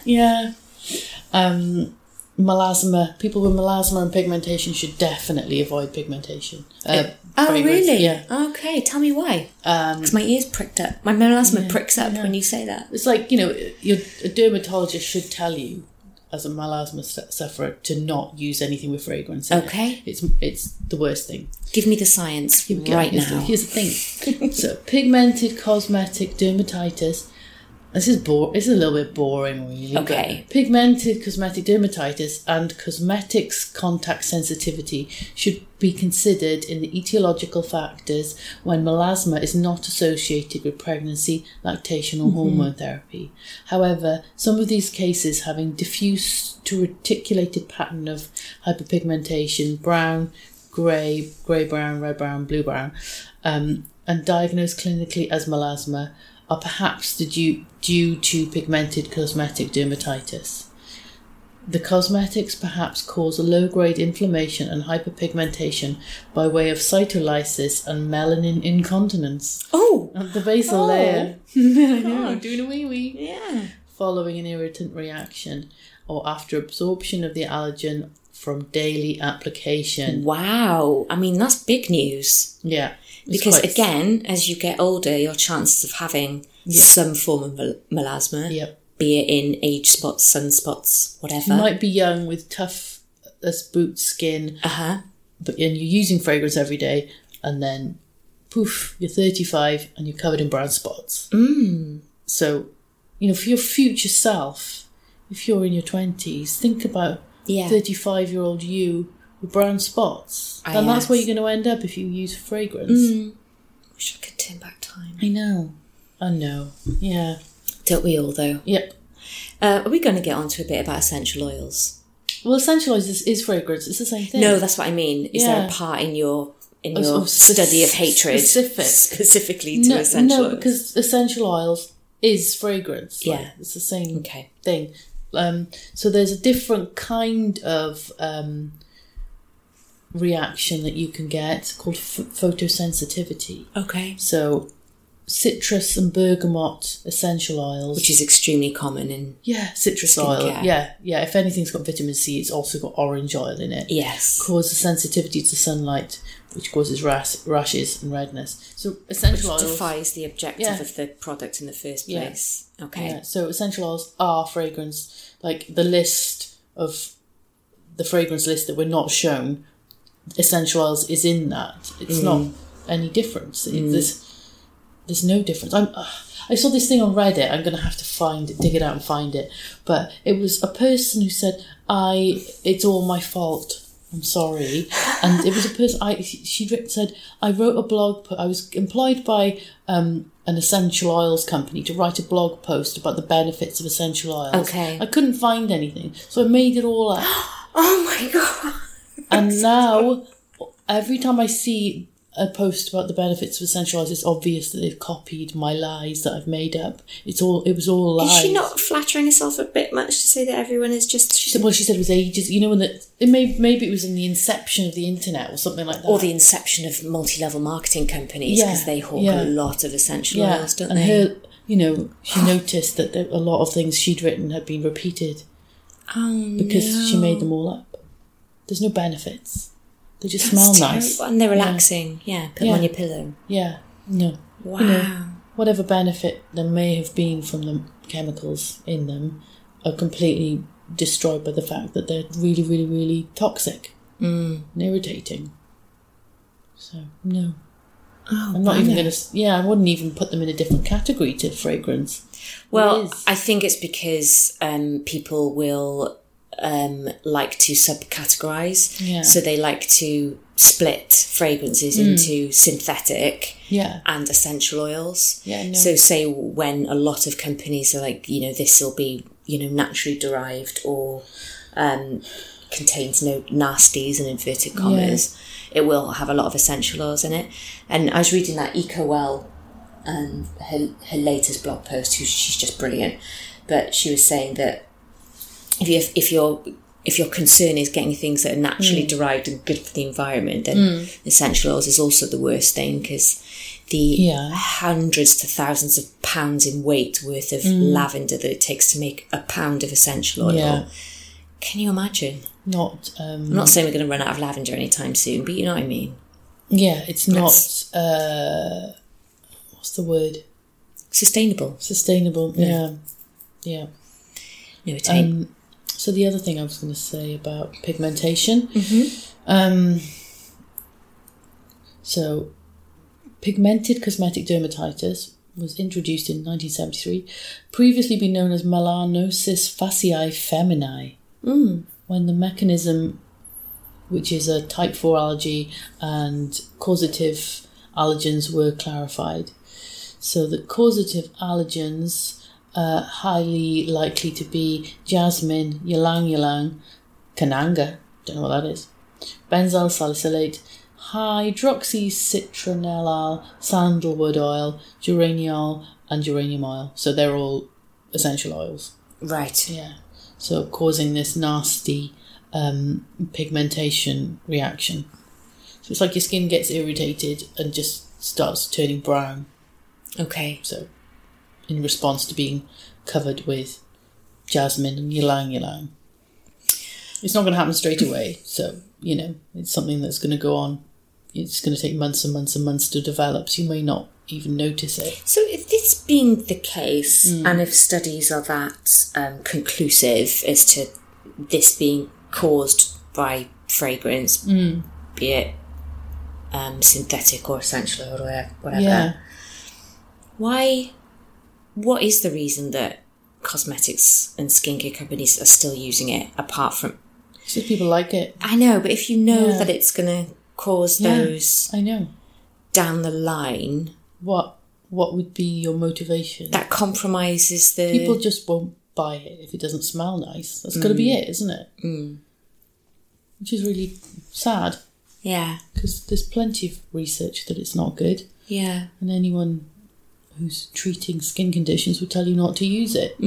[SPEAKER 2] Melasma. People with melasma and pigmentation should definitely avoid pigmentation.
[SPEAKER 4] Oh, really?
[SPEAKER 2] Yeah.
[SPEAKER 4] Okay, tell me why. Because my ears pricked up. My melasma pricks up when you say that.
[SPEAKER 2] It's like, a dermatologist should tell you, as a melasma sufferer, to not use anything with fragrance.
[SPEAKER 4] Okay.
[SPEAKER 2] It's the worst thing.
[SPEAKER 4] Give me the science right now.
[SPEAKER 2] Here's the thing. So, pigmented cosmetic dermatitis. This is it's a little bit boring, really.
[SPEAKER 4] Okay.
[SPEAKER 2] Pigmented cosmetic dermatitis and cosmetics contact sensitivity should be considered in the etiological factors when melasma is not associated with pregnancy, lactation or hormone therapy. However, some of these cases having diffuse to reticulated pattern of hyperpigmentation, brown, grey-brown, red-brown, blue-brown, and diagnosed clinically as melasma are perhaps due to pigmented cosmetic dermatitis. The cosmetics perhaps cause a low-grade inflammation and hyperpigmentation by way of cytolysis and melanin incontinence. Oh! At the basal layer.
[SPEAKER 4] I
[SPEAKER 2] know, doing a wee-wee.
[SPEAKER 4] Yeah.
[SPEAKER 2] Following an irritant reaction or after absorption of the allergen from daily application.
[SPEAKER 4] Wow. I mean, that's big news.
[SPEAKER 2] Yeah.
[SPEAKER 4] Because again, as you get older, your chances of having some form of melasma, be it in age spots, sunspots, whatever.
[SPEAKER 2] You might be young with tough as boot skin, and you're using fragrance every day, and then poof, you're 35 and you're covered in brown spots. So, for your future self, if you're in your 20s, think about 35-year-old you with brown spots. And that's where you're going to end up if you use fragrance.
[SPEAKER 4] Wish I could turn back time.
[SPEAKER 2] I know. Yeah.
[SPEAKER 4] Don't we all, though?
[SPEAKER 2] Yep.
[SPEAKER 4] Are we going to get on to a bit about essential oils?
[SPEAKER 2] Well, essential oils is fragrance. It's the same thing.
[SPEAKER 4] No, that's what I mean. Is there a part in your study of hatred specifically to essential oils?
[SPEAKER 2] No, because essential oils is fragrance.
[SPEAKER 4] Yeah.
[SPEAKER 2] It's the same thing. So there's a different kind of reaction that you can get called photosensitivity.
[SPEAKER 4] Okay.
[SPEAKER 2] So citrus and bergamot essential oils,
[SPEAKER 4] which is extremely common in
[SPEAKER 2] citrus
[SPEAKER 4] skincare.
[SPEAKER 2] Oil. Yeah. If anything's got vitamin C, it's also got orange oil in it.
[SPEAKER 4] Yes.
[SPEAKER 2] Causes sensitivity to sunlight, which causes rashes and redness. So essential oils
[SPEAKER 4] defies the objective of the product in the first place. Yeah. Okay.
[SPEAKER 2] Yeah. So essential oils are fragrance. Like the list of the fragrance list that we're not shown, essential oils is in that. It's not any difference. There's no difference. I saw this thing on Reddit. I'm going to have to dig it out and find it. But it was a person who said, it's all my fault. I'm sorry. And it was a person, she said, I wrote a blog, I was employed by an essential oils company to write a blog post about the benefits of essential oils.
[SPEAKER 4] Okay.
[SPEAKER 2] I couldn't find anything. So I made it all up.
[SPEAKER 4] Oh my God.
[SPEAKER 2] And now, every time I see a post about the benefits of essential oils, it's obvious that they've copied my lies that I've made up. It was all lies.
[SPEAKER 4] Is she not flattering herself a bit much to say that everyone is just...
[SPEAKER 2] She said it was ages, when maybe it was in the inception of the internet or something like that.
[SPEAKER 4] Or the inception of multi-level marketing companies, because they hawk a lot of essential oils, don't they?
[SPEAKER 2] And her, she noticed that a lot of things she'd written had been repeated. Because she made them all up. There's no benefits. They just smell nice.
[SPEAKER 4] And they're relaxing. Yeah, put them on your pillow.
[SPEAKER 2] Yeah, no.
[SPEAKER 4] Wow.
[SPEAKER 2] Whatever benefit there may have been from the chemicals in them are completely destroyed by the fact that they're really, really, really toxic and irritating. So, no.
[SPEAKER 4] Oh,
[SPEAKER 2] I'm not even going to... Yeah, I wouldn't even put them in a different category to fragrance.
[SPEAKER 4] Well, I think it's because people will like to subcategorize.
[SPEAKER 2] Yeah.
[SPEAKER 4] So they like to split fragrances into synthetic and essential oils.
[SPEAKER 2] Yeah, no.
[SPEAKER 4] So say when a lot of companies are like, this will be, naturally derived or contains no nasties in inverted commas, it will have a lot of essential oils in it. And I was reading that EcoWell, her latest blog post, she's just brilliant, but she was saying that if your concern is getting things that are naturally derived and good for the environment, then essential oils is also the worst thing, because the hundreds to thousands of pounds in weight worth of lavender that it takes to make a pound of essential oil. Yeah. Can you imagine? I'm not saying we're going to run out of lavender anytime soon, but you know what I mean.
[SPEAKER 2] Yeah, it's not... what's the word?
[SPEAKER 4] Sustainable.
[SPEAKER 2] Yeah. No,
[SPEAKER 4] it ain't.
[SPEAKER 2] So the other thing I was going to say about pigmentation. So pigmented cosmetic dermatitis was introduced in 1973, previously been known as melanosis faciae feminae. When the mechanism, which is a type 4 allergy, and causative allergens were clarified. So the causative allergens are highly likely to be jasmine, ylang-ylang, cananga, don't know what that is, benzyl salicylate, hydroxycitronellyl, sandalwood oil, geraniol, and geranium oil. So they're all essential oils.
[SPEAKER 4] Right.
[SPEAKER 2] Yeah. So causing this nasty pigmentation reaction. So it's like your skin gets irritated and just starts turning brown.
[SPEAKER 4] Okay.
[SPEAKER 2] So in response to being covered with jasmine and ylang-ylang. It's not going to happen straight away. So, it's something that's going to go on. It's going to take months and months and months to develop. So you may not even notice it.
[SPEAKER 4] So if this being the case, and if studies are that conclusive as to this being caused by fragrance, be it synthetic or essential or whatever, what is the reason that cosmetics and skincare companies are still using it, apart from...
[SPEAKER 2] Because people like it.
[SPEAKER 4] I know, but if you know that it's going to cause those...
[SPEAKER 2] I know.
[SPEAKER 4] Down the line...
[SPEAKER 2] What would be your motivation?
[SPEAKER 4] That compromises the...
[SPEAKER 2] People just won't buy it if it doesn't smell nice. That's got to be it, isn't it? Which is really sad.
[SPEAKER 4] Yeah.
[SPEAKER 2] Because there's plenty of research that it's not good.
[SPEAKER 4] Yeah.
[SPEAKER 2] And anyone who's treating skin conditions would tell you not to use it.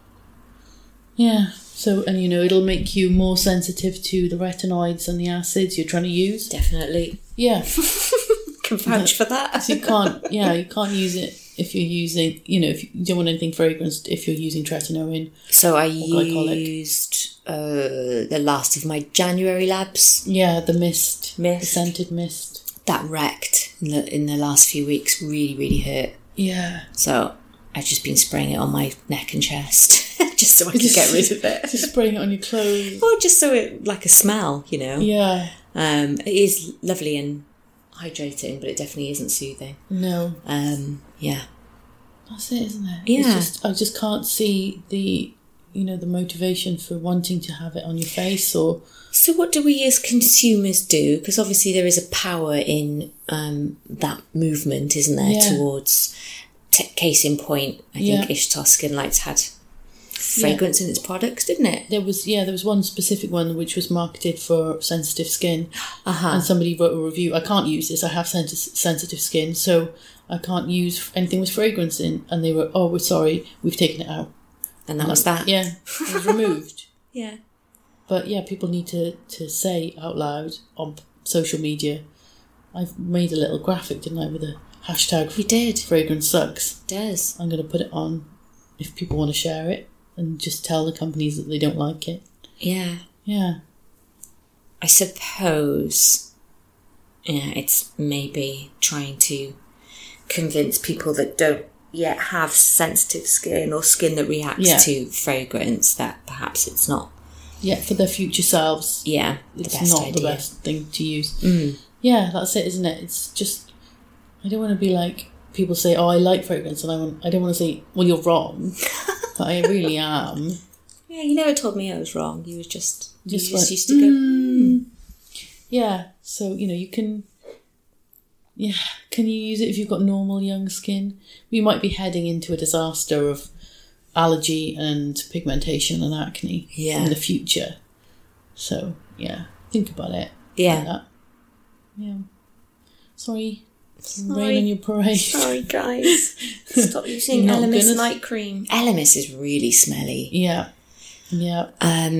[SPEAKER 2] Yeah. So, and it'll make you more sensitive to the retinoids and the acids you're trying to use.
[SPEAKER 4] Definitely.
[SPEAKER 2] Yeah.
[SPEAKER 4] Can vouch for that.
[SPEAKER 2] So you can't use it if you're using, if you don't want anything fragranced, if you're using tretinoin.
[SPEAKER 4] So I used the last of my January labs.
[SPEAKER 2] Yeah, the mist. The scented mist.
[SPEAKER 4] That wrecked in the last few weeks. Really, really hurt.
[SPEAKER 2] Yeah.
[SPEAKER 4] So I've just been spraying it on my neck and chest just so I can get rid of it.
[SPEAKER 2] Just spraying it on your clothes.
[SPEAKER 4] Well, just so it, like a smell,
[SPEAKER 2] Yeah.
[SPEAKER 4] It is lovely and hydrating, but it definitely isn't soothing.
[SPEAKER 2] No.
[SPEAKER 4] Yeah.
[SPEAKER 2] That's it, isn't it?
[SPEAKER 4] Yeah.
[SPEAKER 2] I just can't see the motivation for wanting to have it on your face or...
[SPEAKER 4] So what do we as consumers do? Because obviously there is a power in that movement, isn't there, towards... case in point, I think Ishtar Skin Lights had fragrance in its products, didn't it?
[SPEAKER 2] There was one specific one which was marketed for sensitive skin,
[SPEAKER 4] and
[SPEAKER 2] somebody wrote a review. I can't use this. I have sensitive skin, so I can't use anything with fragrance in. And they were, we're sorry, we've taken it out.
[SPEAKER 4] And that was that.
[SPEAKER 2] Yeah, it was removed.
[SPEAKER 4] Yeah.
[SPEAKER 2] But yeah, people need to say out loud on social media. I've made a little graphic, didn't I, with a hashtag.
[SPEAKER 4] You did.
[SPEAKER 2] Fragrance sucks.
[SPEAKER 4] It does.
[SPEAKER 2] I'm going to put it on if people want to share it and just tell the companies that they don't like it.
[SPEAKER 4] Yeah.
[SPEAKER 2] Yeah.
[SPEAKER 4] I suppose, it's maybe trying to convince people that don't yet have sensitive skin or skin that reacts to fragrance that perhaps it's not.
[SPEAKER 2] Yeah, for their future selves.
[SPEAKER 4] Yeah,
[SPEAKER 2] it's not the best thing to use. Yeah, that's it, isn't it? It's just, I don't want to be like, people say, oh, I like fragrance, and I don't want to say, well, you're wrong, but I really am.
[SPEAKER 4] Yeah, you never told me I was wrong. You was just
[SPEAKER 2] Like,
[SPEAKER 4] used to go,
[SPEAKER 2] Yeah, so, you can you use it if you've got normal young skin? We might be heading into a disaster of allergy and pigmentation and acne in the future. So, yeah, think about it.
[SPEAKER 4] Yeah.
[SPEAKER 2] Like that. Yeah. Sorry. Rain on your parade.
[SPEAKER 4] Sorry, guys. Stop using Elemis night cream. Elemis is really smelly.
[SPEAKER 2] Yeah. Yeah.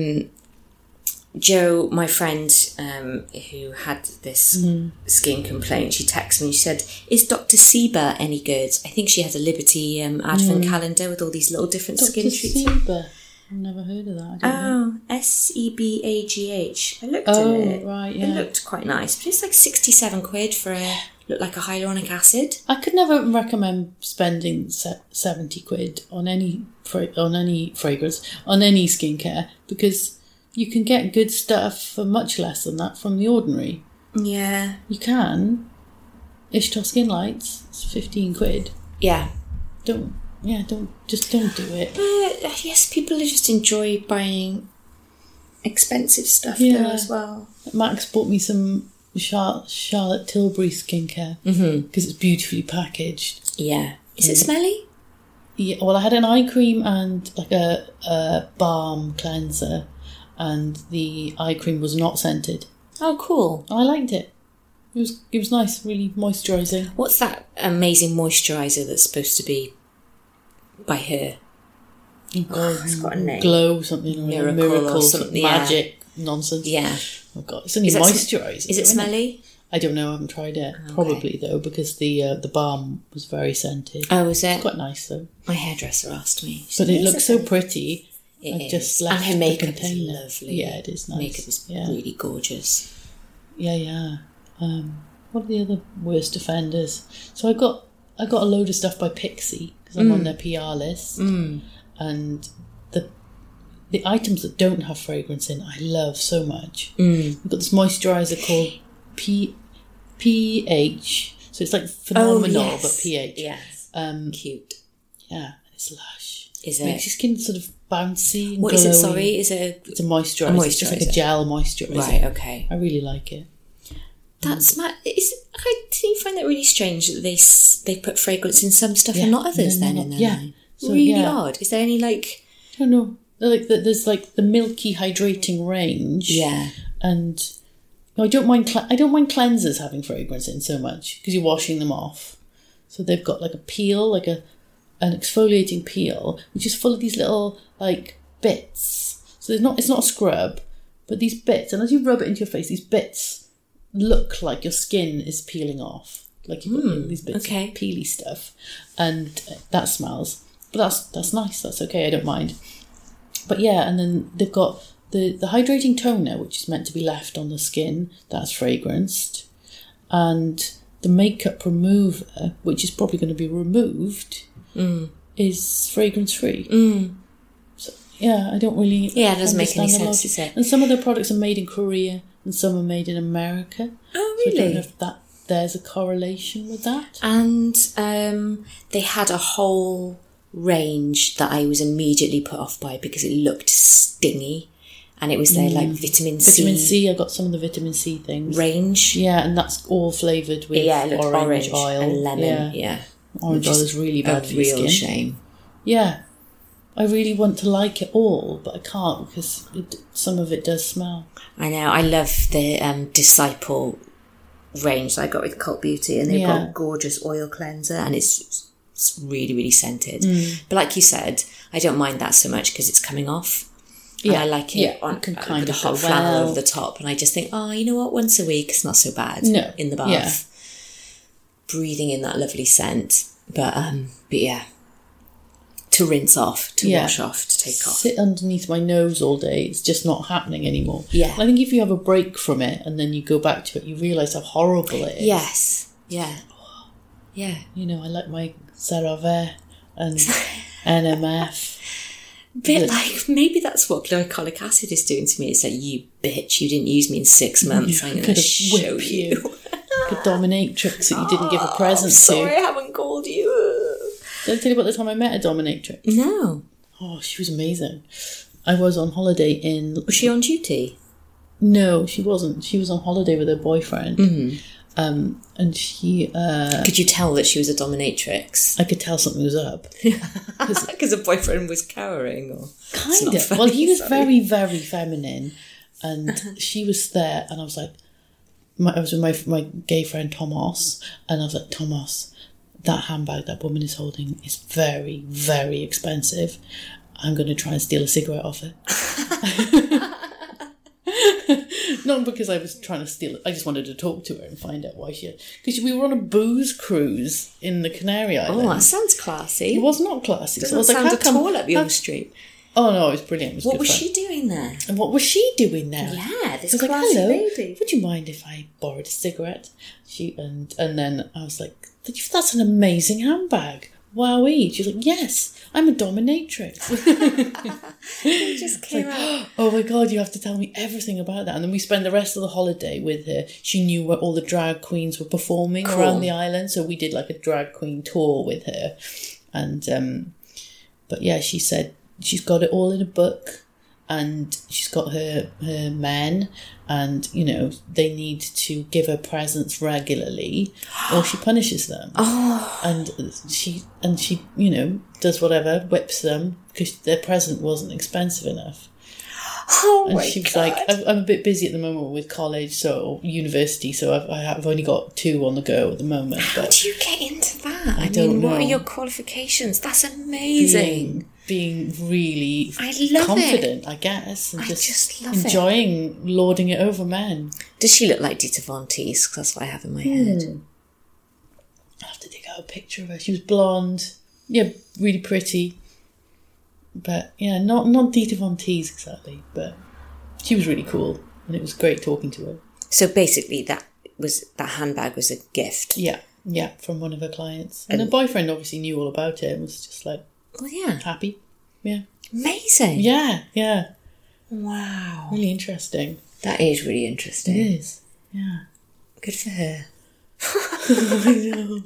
[SPEAKER 4] Jo, my friend who had this skin complaint, she texted me and she said, is Dr. Seba any good? I think she has a Liberty advent calendar with all these little different skin treats.
[SPEAKER 2] Dr. Seba? I've never heard of that.
[SPEAKER 4] Sebagh. I looked at it.
[SPEAKER 2] Right, yeah.
[SPEAKER 4] It looked quite nice, but it's like 67 quid for look like a hyaluronic acid.
[SPEAKER 2] I could never recommend spending 70 quid on any fragrance, on any skincare, because you can get good stuff for much less than that from The Ordinary.
[SPEAKER 4] Yeah.
[SPEAKER 2] You can. Ishtar Skin Lights, it's 15 quid.
[SPEAKER 4] Yeah.
[SPEAKER 2] Don't do it.
[SPEAKER 4] Yes, people just enjoy buying expensive stuff though as well.
[SPEAKER 2] Max bought me some Charlotte Tilbury skincare because it's beautifully packaged.
[SPEAKER 4] Yeah. Is it smelly?
[SPEAKER 2] Yeah. Well, I had an eye cream and like a balm cleanser, and the eye cream was not scented.
[SPEAKER 4] Oh, cool!
[SPEAKER 2] I liked it. It was nice, really moisturising.
[SPEAKER 4] What's that amazing moisturiser that's supposed to be by her?
[SPEAKER 2] Oh,
[SPEAKER 4] it's got a name.
[SPEAKER 2] Glow something, miracle or something, magic nonsense.
[SPEAKER 4] Yeah.
[SPEAKER 2] Oh god, it's only moisturiser.
[SPEAKER 4] Is it smelly?
[SPEAKER 2] I don't know. I haven't tried it.
[SPEAKER 4] Okay.
[SPEAKER 2] Probably though, because the balm was very scented.
[SPEAKER 4] Oh, is it?
[SPEAKER 2] It's quite nice though.
[SPEAKER 4] My hairdresser asked me.
[SPEAKER 2] But it looks so pretty.
[SPEAKER 4] It
[SPEAKER 2] is. Just left
[SPEAKER 4] and her makeup
[SPEAKER 2] the
[SPEAKER 4] is lovely.
[SPEAKER 2] Yeah, it is nice.
[SPEAKER 4] Makeup is really gorgeous.
[SPEAKER 2] Yeah. What are the other worst offenders? So I got a load of stuff by Pixie because I'm on their PR list, and the items that don't have fragrance in, I love so much. We've got this moisturiser called pH, so it's like phenomenal, but pH.
[SPEAKER 4] Yes.
[SPEAKER 2] Cute. Yeah, it's lush.
[SPEAKER 4] Is it?
[SPEAKER 2] Makes your skin sort of bouncy and
[SPEAKER 4] What
[SPEAKER 2] glowy.
[SPEAKER 4] is it? Sorry, is it?
[SPEAKER 2] It's a moisturiser. It's just like a gel moisturiser.
[SPEAKER 4] Right. Okay.
[SPEAKER 2] I really like it.
[SPEAKER 4] That's mad. Do you find that really strange that they put fragrance in some stuff and not others? Then in there. So, really odd. Is there any I
[SPEAKER 2] don't know. There's like the milky hydrating range. Yeah. And I don't mind cleansers having fragrance in so much because you're washing them off. So they've got like a peel, like an exfoliating peel, which is full of these little like bits. So it's not a scrub, but these bits, and as you rub it into your face, these bits look like your skin is peeling off. Like you've got these bits of peely stuff, and that smells. But that's nice. That's okay. I don't mind. But yeah, and then they've got the hydrating toner, which is meant to be left on the skin. That's fragranced, and the makeup remover, which is probably going to be removed, is fragrance free. So yeah, I don't really.
[SPEAKER 4] Yeah, it doesn't make any sense, does it?
[SPEAKER 2] And some of their products are made in Korea, and some are made in America.
[SPEAKER 4] Oh, really?
[SPEAKER 2] So I don't know if there's a correlation with that.
[SPEAKER 4] And they had a whole range that I was immediately put off by because it looked stingy, and it was their like vitamin C.
[SPEAKER 2] Vitamin C, I got some of the vitamin C things.
[SPEAKER 4] Range.
[SPEAKER 2] Yeah, and that's all flavoured with orange oil.
[SPEAKER 4] And lemon, yeah.
[SPEAKER 2] Orange oil is really bad for your skin.
[SPEAKER 4] A real shame.
[SPEAKER 2] Yeah. I really want to like it all, but I can't because some of it does smell.
[SPEAKER 4] I know. I love the Disciple range that I got with Cult Beauty, and they've got a gorgeous oil cleanser, and it's really, really scented. But like you said, I don't mind that so much because it's coming off. And I like it on with a hot flannel over the top, and I just think, you know what? Once a week, it's not so bad.
[SPEAKER 2] No.
[SPEAKER 4] In the bath, breathing in that lovely scent. But yeah. To rinse off, to wash off, to take off.
[SPEAKER 2] Sit underneath my nose all day. It's just not happening anymore.
[SPEAKER 4] Yeah.
[SPEAKER 2] And I think if you have a break from it and then you go back to it, you realise how horrible it is.
[SPEAKER 4] Yes. Yeah. Yeah.
[SPEAKER 2] You know, I like my CeraVe and NMF.
[SPEAKER 4] Bit like, maybe that's what glycolic acid is doing to me. It's like, you bitch, you didn't use me in 6 months. I'm going to show you.
[SPEAKER 2] like a dominatrix that you didn't give a present
[SPEAKER 4] sorry,
[SPEAKER 2] to.
[SPEAKER 4] I haven't called you.
[SPEAKER 2] Did I tell you about the time I met a dominatrix?
[SPEAKER 4] No.
[SPEAKER 2] Oh, she was amazing. I was on holiday in...
[SPEAKER 4] Was she on duty?
[SPEAKER 2] No, she wasn't. She was on holiday with her boyfriend.
[SPEAKER 4] Mm-hmm.
[SPEAKER 2] And she...
[SPEAKER 4] Could you tell that she was a dominatrix?
[SPEAKER 2] I could tell something was up.
[SPEAKER 4] Because her boyfriend was cowering? Or...
[SPEAKER 2] Kind of. Well, he was very, very feminine. And she was there, and I was like... I was with my gay friend Thomas, and I was like, Thomas, that handbag that woman is holding is very, very expensive. I'm going to try and steal a cigarette off her. Not because I was trying to steal it. I just wanted to talk to her and find out why she had... Because we were on a booze cruise in the Canary Islands.
[SPEAKER 4] Oh, that sounds classy.
[SPEAKER 2] It was not classy.
[SPEAKER 4] Doesn't sound at all up your street.
[SPEAKER 2] Oh, no, it was brilliant. It was
[SPEAKER 4] what was she doing there?
[SPEAKER 2] And what was she doing there?
[SPEAKER 4] Yeah, this
[SPEAKER 2] I was
[SPEAKER 4] classy
[SPEAKER 2] like, hello,
[SPEAKER 4] lady.
[SPEAKER 2] would you mind if I borrowed a cigarette? And then I was like, that's an amazing handbag. Wowee. She's like, yes, I'm a dominatrix.
[SPEAKER 4] It just came out.
[SPEAKER 2] Oh my God, you have to tell me everything about that. And then we spent the rest of the holiday with her. She knew where all the drag queens were performing around the island. So we did like a drag queen tour with her. And, but yeah, she said she's got it all in a book. And she's got her men, and, you know, they need to give her presents regularly or she punishes them.
[SPEAKER 4] Oh.
[SPEAKER 2] And she, you know, does whatever, whips them because their present wasn't expensive enough.
[SPEAKER 4] Oh,
[SPEAKER 2] and
[SPEAKER 4] my
[SPEAKER 2] she was
[SPEAKER 4] God.
[SPEAKER 2] like, I'm a bit busy at the moment with college, or university, so I've only got 2 on the go at the moment.
[SPEAKER 4] How do you get into that?
[SPEAKER 2] I don't know.
[SPEAKER 4] What are your qualifications? That's amazing.
[SPEAKER 2] Being really confident, I guess, and just
[SPEAKER 4] love
[SPEAKER 2] enjoying lording it over men.
[SPEAKER 4] Does she look like Dita Von Teese? Because that's what I have in my head.
[SPEAKER 2] I'll have to dig out a picture of her. She was blonde, yeah, really pretty, but yeah, not Dita Von Teese exactly, but she was really cool, and it was great talking to her.
[SPEAKER 4] So basically, that handbag was a gift.
[SPEAKER 2] Yeah, from one of her clients, and her boyfriend obviously knew all about it and was just like,
[SPEAKER 4] well, yeah,
[SPEAKER 2] happy. Yeah.
[SPEAKER 4] Amazing.
[SPEAKER 2] Yeah.
[SPEAKER 4] Wow.
[SPEAKER 2] Really interesting.
[SPEAKER 4] That is really interesting.
[SPEAKER 2] It is. Yeah.
[SPEAKER 4] Good for her.
[SPEAKER 2] I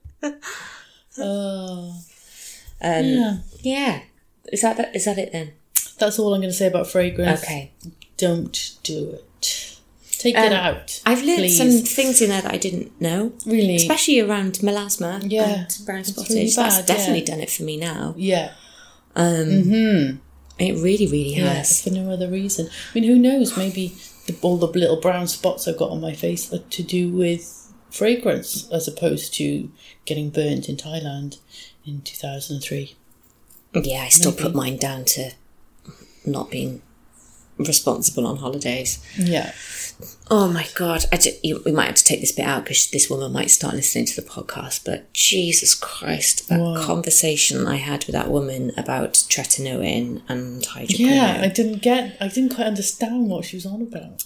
[SPEAKER 2] know.
[SPEAKER 4] Yeah. Is that it then?
[SPEAKER 2] That's all I'm going to say about fragrance.
[SPEAKER 4] Okay.
[SPEAKER 2] Don't do it. Take it out.
[SPEAKER 4] I've learned
[SPEAKER 2] please.
[SPEAKER 4] some things in there that I didn't know.
[SPEAKER 2] Really?
[SPEAKER 4] Especially around melasma and brown spottage.
[SPEAKER 2] Really
[SPEAKER 4] That's definitely done it for me now.
[SPEAKER 2] Yeah.
[SPEAKER 4] It really, really has.
[SPEAKER 2] For no other reason. I mean, who knows? Maybe all the little brown spots I've got on my face are to do with fragrance as opposed to getting burnt in Thailand in 2003.
[SPEAKER 4] Yeah, I still put mine down to not being responsible on holidays.
[SPEAKER 2] Yeah.
[SPEAKER 4] Oh my God. We might have to take this bit out because this woman might start listening to the podcast, but Jesus Christ, that conversation I had with that woman about tretinoin and hydroquinone.
[SPEAKER 2] Yeah, I didn't quite understand what she was on about.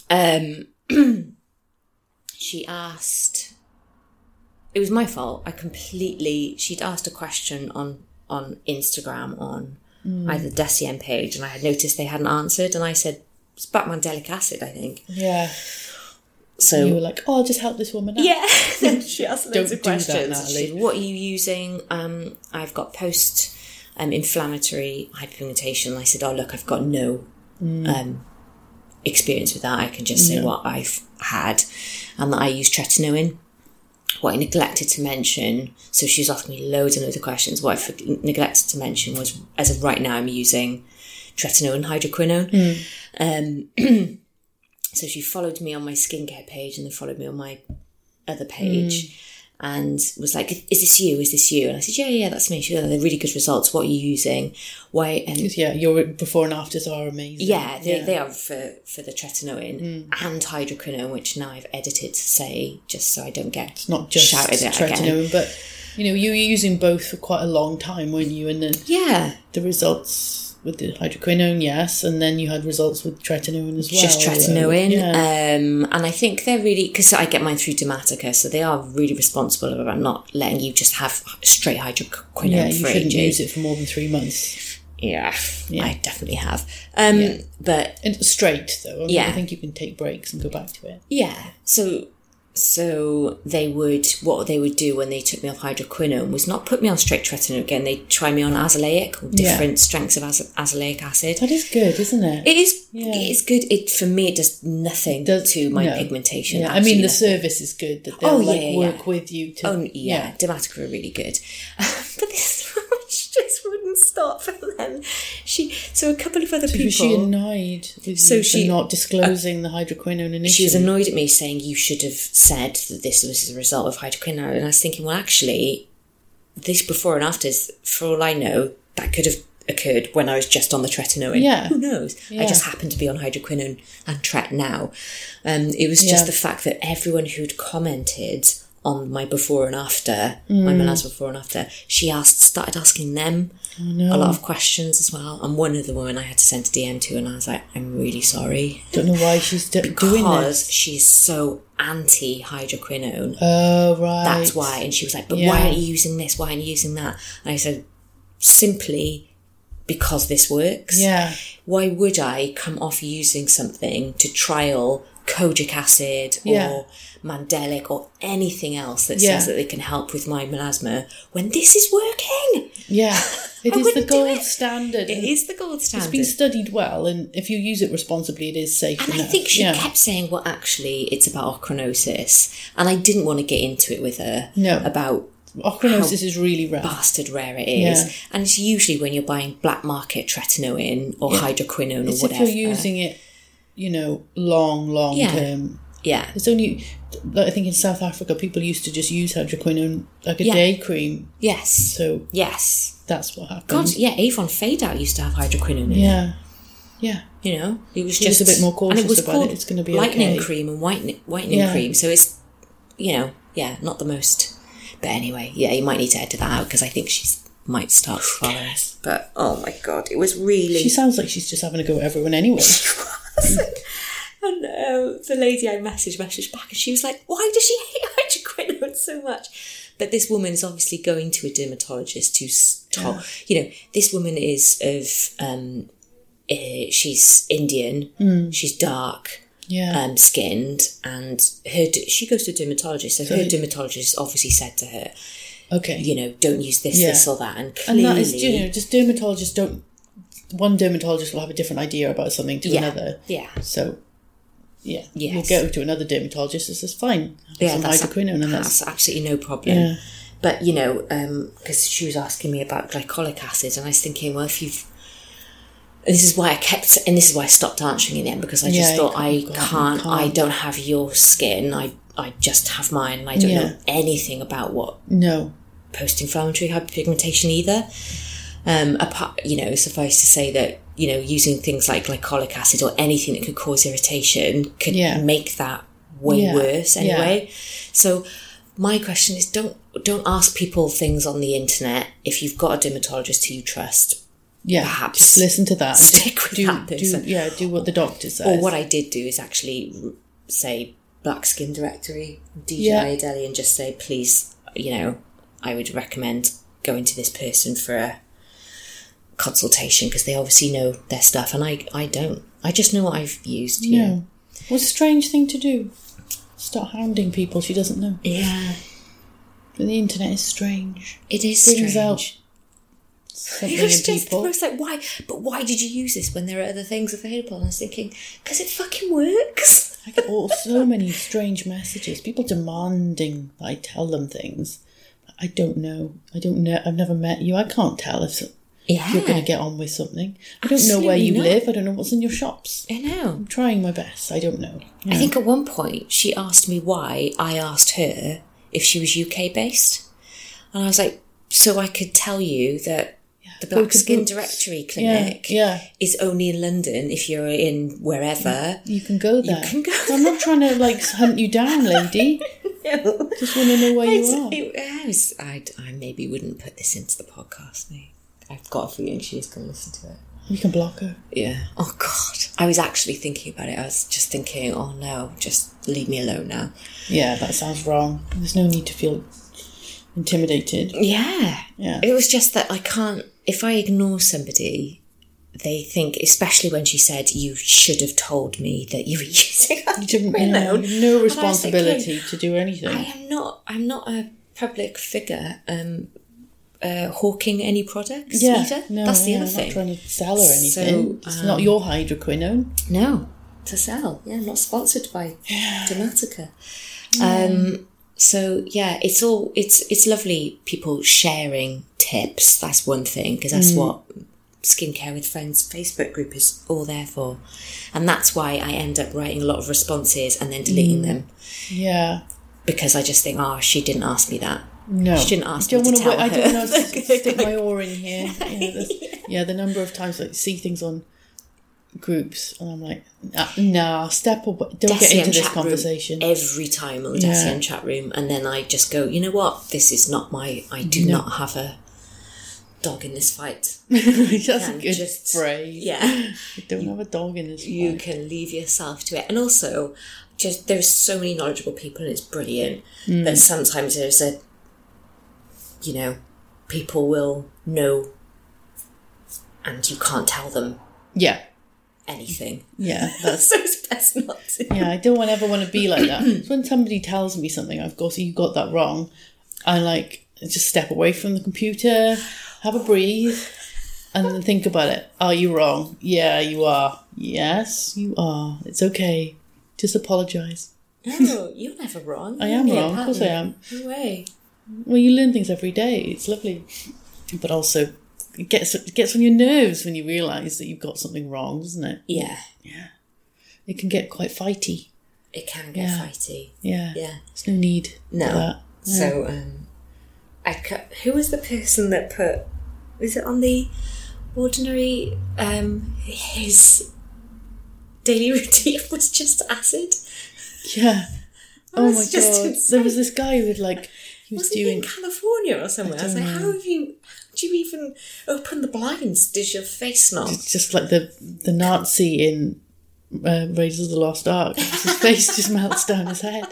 [SPEAKER 4] She asked, it was my fault. She'd asked a question on Instagram on either the Deciem page, and I had noticed they hadn't answered, and I said, it's about mandelic acid, I think.
[SPEAKER 2] Yeah.
[SPEAKER 4] So
[SPEAKER 2] you were like, oh, I'll just help this woman out.
[SPEAKER 4] Yeah. Then she asked loads of questions.
[SPEAKER 2] That,
[SPEAKER 4] she said, what are you using? I've got post-inflammatory hyperpigmentation. I said, oh, look, I've got no experience with that. I can just say what I've had, and that I use tretinoin. What I neglected to mention, so she was asking me loads and loads of questions. What I neglected to mention was, as of right now, I'm using tretinoin and hydroquinone. So she followed me on my skincare page and then followed me on my other page and was like, is this you? And I said, yeah, that's me. She said, they're really good results. What are you using? Why? And
[SPEAKER 2] your before and afters are amazing.
[SPEAKER 4] Yeah, they are for the tretinoin and hydroquinone, which now I've edited to say, just so I don't get
[SPEAKER 2] it's not just
[SPEAKER 4] shouted at
[SPEAKER 2] tretinoin,
[SPEAKER 4] again.
[SPEAKER 2] But you were using both for quite a long time, weren't you? And then the results with the hydroquinone, yes, and then you had results with tretinoin as well.
[SPEAKER 4] Just tretinoin. And I think they're really, because I get mine through Dermatica, so they are really responsible about not letting you just have straight hydroquinone for ages.
[SPEAKER 2] You shouldn't use it for more than 3 months.
[SPEAKER 4] Yeah, I definitely have. But
[SPEAKER 2] and straight though. I think you can take breaks and go back to it.
[SPEAKER 4] Yeah. So So what they would do when they took me off hydroquinone was not put me on straight tretinoin again. They'd try me on azelaic or different strengths of azelaic acid.
[SPEAKER 2] That is good, isn't it?
[SPEAKER 4] It is. Yeah. It is good. For me, it does nothing to my pigmentation.
[SPEAKER 2] Yeah. I mean, the service is good that they'll work with you to.
[SPEAKER 4] Dermatica are really good, but this just wouldn't stop from them. So a couple of other people.
[SPEAKER 2] Was she annoyed with you for not disclosing the hydroquinone initially?
[SPEAKER 4] She was annoyed at me, saying you should have said that this was a result of hydroquinone. And I was thinking, well, actually, this before and afters, for all I know, that could have occurred when I was just on the tretinoin.
[SPEAKER 2] Yeah.
[SPEAKER 4] Who knows? Yeah. I just happened to be on hydroquinone and tret now. It was just the fact that everyone who'd commented on my before and after, my melasma before and after, she started asking them a lot of questions as well. And one of the women I had to send a DM to, and I was like, I'm really sorry.
[SPEAKER 2] Don't know why she's doing this.
[SPEAKER 4] Because she's so anti-hydroquinone.
[SPEAKER 2] Oh, right.
[SPEAKER 4] That's why. And she was like, but why aren't you using this? Why aren't you using that? And I said, simply because this works.
[SPEAKER 2] Yeah.
[SPEAKER 4] Why would I come off using something to trial kojic acid or mandelic or anything else that says that they can help with my melasma when this is working?
[SPEAKER 2] Yeah. It is the gold standard.
[SPEAKER 4] It is the gold standard.
[SPEAKER 2] It's been studied well, and if you use it responsibly, it is safe enough.
[SPEAKER 4] And I think she kept saying, well, actually, it's about ochronosis. And I didn't want to get into it with her about
[SPEAKER 2] ochronosis is really rare.
[SPEAKER 4] Bastard rare it is. Yeah. And it's usually when you're buying black market tretinoin or hydroquinone or whatever.
[SPEAKER 2] If you're using it, long term.
[SPEAKER 4] Yeah.
[SPEAKER 2] It's only, I think in South Africa, people used to just use hydroquinone like a day cream.
[SPEAKER 4] Yes.
[SPEAKER 2] So that's what happened.
[SPEAKER 4] God, Avon Fade Out used to have hydroquinone in it.
[SPEAKER 2] Yeah.
[SPEAKER 4] It was just
[SPEAKER 2] a bit more cautious about it. It's going to be
[SPEAKER 4] lightening cream and whitening cream. So it's, not the most. But anyway, you might need to edit that out because I think she might start to follow. But oh my God, it was really.
[SPEAKER 2] She sounds like she's just having a go at everyone anyway.
[SPEAKER 4] And the lady I messaged back, and she was like, "Why does she hate hydroquinone so much?" But this woman is obviously going to a dermatologist who's told. This woman is of. She's Indian. She's dark. Skinned, and she goes to a dermatologist. So her dermatologist obviously said to her, "Okay, don't use this or that." And clearly,
[SPEAKER 2] that is, just dermatologists don't. One dermatologist will have a different idea about something to another. Yeah. So, you'll go to another dermatologist. This is fine. Some hydroquinone, and that's
[SPEAKER 4] absolutely no problem. Yeah. But because she was asking me about glycolic acid, and I was thinking, well, if you've this is why I stopped answering in the end, because I just thought I don't have your skin, I just have mine, and I don't know anything about post-inflammatory hyperpigmentation either. Suffice to say that, using things like glycolic acid or anything that could cause irritation could make that way worse anyway. So my question is, don't ask people things on the internet if you've got a dermatologist who you trust.
[SPEAKER 2] Yeah,
[SPEAKER 4] perhaps
[SPEAKER 2] just listen to that.
[SPEAKER 4] Stick with that person.
[SPEAKER 2] Do what the doctor says.
[SPEAKER 4] Or what I did do is actually say Black Skin Directory, DJ Adeli, and just say, please, I would recommend going to this person for a consultation, because they obviously know their stuff, and I don't. I just know what I've used.
[SPEAKER 2] Well, it's a strange thing to do. Start hounding people she doesn't know.
[SPEAKER 4] Yeah.
[SPEAKER 2] But the internet is strange.
[SPEAKER 4] It is
[SPEAKER 2] strange.
[SPEAKER 4] It was just,
[SPEAKER 2] people.
[SPEAKER 4] I was like, why? But why did you use this when there are other things available? And I was thinking, because it fucking works.
[SPEAKER 2] I get so many strange messages. People demanding that I tell them things. I don't know. I've never met you. I can't tell if you're going to get on with something. I don't know where you live. I don't know what's in your shops.
[SPEAKER 4] I know.
[SPEAKER 2] I'm trying my best. I don't know.
[SPEAKER 4] I think at one point she asked me why I asked her if she was UK based. And I was like, so I could tell you that the Black Skin Directory clinic is only in London. If you're in wherever,
[SPEAKER 2] you can go there. I'm not trying to hunt you down, lady. No. Just want to know where you are.
[SPEAKER 4] I maybe wouldn't put this into the podcast. I've got a feeling she's going to listen to it.
[SPEAKER 2] You can block her.
[SPEAKER 4] Yeah. Oh God. I was actually thinking about it. I was just thinking, oh no, just leave me alone now.
[SPEAKER 2] Yeah, that sounds wrong. There's no need to feel intimidated.
[SPEAKER 4] Yeah. It was just that I can't. If I ignore somebody, they think, especially when she said, you should have told me that you were using
[SPEAKER 2] hydroquinone. No responsibility to do anything.
[SPEAKER 4] I'm not a public figure hawking any products either.
[SPEAKER 2] No,
[SPEAKER 4] that's the other thing.
[SPEAKER 2] I'm not trying to sell or anything. So, it's not your hydroquinone.
[SPEAKER 4] No, to sell. Yeah, not sponsored by Dermatica. So yeah, it's lovely people sharing tips. That's one thing, because that's what Skincare with Friends Facebook group is all there for. And that's why I end up writing a lot of responses and then deleting them.
[SPEAKER 2] Yeah.
[SPEAKER 4] Because I just think, she didn't ask me that.
[SPEAKER 2] No.
[SPEAKER 4] She didn't ask me to tell her.
[SPEAKER 2] I don't want to stick my oar in here. The number of times I see things on groups and I'm like, step away. Don't get into this conversation.
[SPEAKER 4] Every time on the DCM chat room. And then I just go, you know what? This is not I do not have a dog in this fight.
[SPEAKER 2] That's a good phrase.
[SPEAKER 4] Yeah.
[SPEAKER 2] I don't have a dog in this fight.
[SPEAKER 4] You can leave yourself to it. And also, there's so many knowledgeable people and it's brilliant. But sometimes there's people will know and you can't tell them anything.
[SPEAKER 2] Yeah.
[SPEAKER 4] So it's best not to.
[SPEAKER 2] Yeah, I don't ever want to be like that. So when somebody tells me something, I've got, you got that wrong, I just step away from the computer, have a breathe, and then think about it. Are you wrong? Yeah, you are. Yes, you are. It's okay. Just apologise.
[SPEAKER 4] No, you're never wrong.
[SPEAKER 2] I am wrong. Of course I am.
[SPEAKER 4] No way.
[SPEAKER 2] Well, you learn things every day. It's lovely. But also, it gets on your nerves when you realise that you've got something wrong, doesn't it?
[SPEAKER 4] Yeah.
[SPEAKER 2] Yeah. It can get quite fighty.
[SPEAKER 4] It can get fighty.
[SPEAKER 2] Yeah.
[SPEAKER 4] Yeah.
[SPEAKER 2] There's no need for that.
[SPEAKER 4] So, who was the person that was it on the Ordinary, his daily routine was just acid?
[SPEAKER 2] Yeah. Oh my God.
[SPEAKER 4] Insane.
[SPEAKER 2] There was this guy who he was
[SPEAKER 4] in California or somewhere? I was like, how do you even open the blinds? Does your face not?
[SPEAKER 2] It's just like the Nazi in Raiders of the Lost Ark. His face just melts down his head.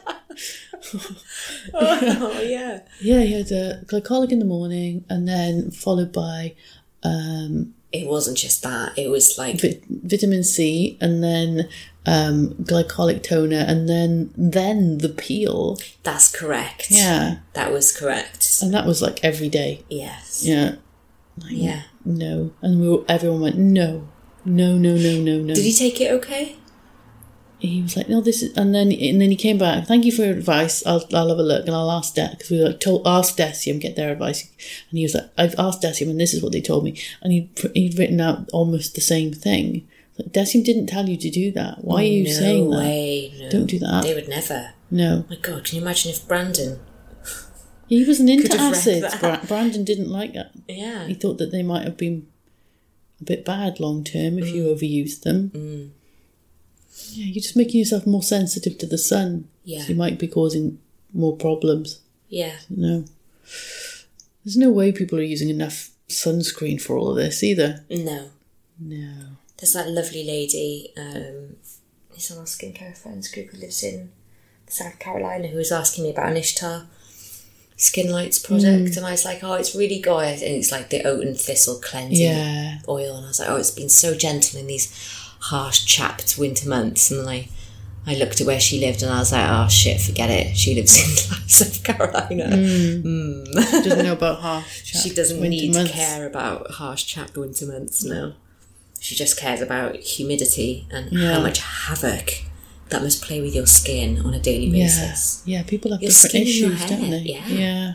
[SPEAKER 4] Oh, yeah.
[SPEAKER 2] Yeah, he had a glycolic in the morning and then followed by...
[SPEAKER 4] it wasn't just that. It was like...
[SPEAKER 2] vitamin C and then glycolic toner and then the peel.
[SPEAKER 4] That's correct.
[SPEAKER 2] Yeah.
[SPEAKER 4] That was correct.
[SPEAKER 2] And that was every day.
[SPEAKER 4] Yes.
[SPEAKER 2] Yeah. No. And everyone went, no. Did
[SPEAKER 4] he take it okay?
[SPEAKER 2] He was like, no, this is... And then he came back, thank you for your advice. I'll have a look and I'll ask because we were ask Decium, get their advice. And he was like, I've asked Decium and this is what they told me. And he'd written out almost the same thing. Like, Decium didn't tell you to do that. Why are you saying that?
[SPEAKER 4] No way. No.
[SPEAKER 2] Don't do that.
[SPEAKER 4] They would never.
[SPEAKER 2] No.
[SPEAKER 4] Oh my God, can you imagine if Brandon...
[SPEAKER 2] He wasn't into acids. Brandon didn't like that.
[SPEAKER 4] Yeah.
[SPEAKER 2] He thought that they might have been a bit bad long term if you overused them. Mm. Yeah, you're just making yourself more sensitive to the sun.
[SPEAKER 4] Yeah.
[SPEAKER 2] So you might be causing more problems.
[SPEAKER 4] Yeah.
[SPEAKER 2] No. There's no way people are using enough sunscreen for all of this either.
[SPEAKER 4] No.
[SPEAKER 2] There's
[SPEAKER 4] that lovely lady, it's on our Skincare Friends group who lives in South Carolina, who was asking me about an Ishtar Skin Lights product, and I was like, it's really good, and it's like the oat and thistle cleansing oil, and I was like, it's been so gentle in these harsh, chapped winter months. And then I looked at where she lived and I was like, oh shit, forget it. She lives in South Carolina.
[SPEAKER 2] She doesn't know about harsh, chapped
[SPEAKER 4] She doesn't need
[SPEAKER 2] months.
[SPEAKER 4] to care about harsh, chapped winter months, no. She just cares about humidity and how much havoc that must play with your skin on a daily basis.
[SPEAKER 2] Yeah, people have
[SPEAKER 4] your
[SPEAKER 2] different
[SPEAKER 4] skin
[SPEAKER 2] issues,
[SPEAKER 4] in your
[SPEAKER 2] don't
[SPEAKER 4] hair.
[SPEAKER 2] they?
[SPEAKER 4] Yeah.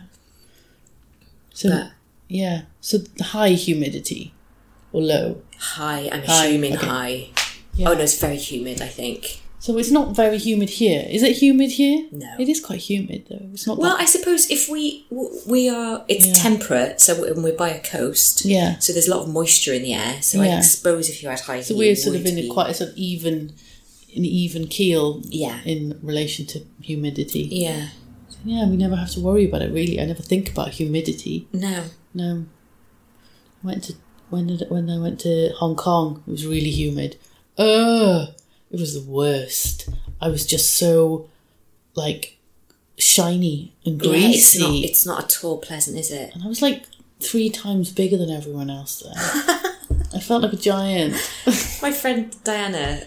[SPEAKER 2] So the high humidity or low?
[SPEAKER 4] High, I'm assuming
[SPEAKER 2] okay.
[SPEAKER 4] high.
[SPEAKER 2] Yeah.
[SPEAKER 4] Oh no, it's very humid, I think.
[SPEAKER 2] So it's not very humid here. Is it humid here?
[SPEAKER 4] No.
[SPEAKER 2] It is quite humid though. It's not.
[SPEAKER 4] Well, I suppose if we are, it's temperate, so we're by a coast.
[SPEAKER 2] Yeah.
[SPEAKER 4] So there's a lot of moisture in the air. So I suppose if you had high heat,
[SPEAKER 2] so we're sort of in quite a sort of even keel.
[SPEAKER 4] Yeah.
[SPEAKER 2] In relation to humidity.
[SPEAKER 4] Yeah.
[SPEAKER 2] Yeah, we never have to worry about it really. I never think about humidity.
[SPEAKER 4] No.
[SPEAKER 2] When I went to Hong Kong, it was really humid. It was the worst. I was just so, shiny and greasy.
[SPEAKER 4] Yeah, it's not at all pleasant, is it?
[SPEAKER 2] And I was 3 times bigger than everyone else there. I felt like a giant.
[SPEAKER 4] My friend Diana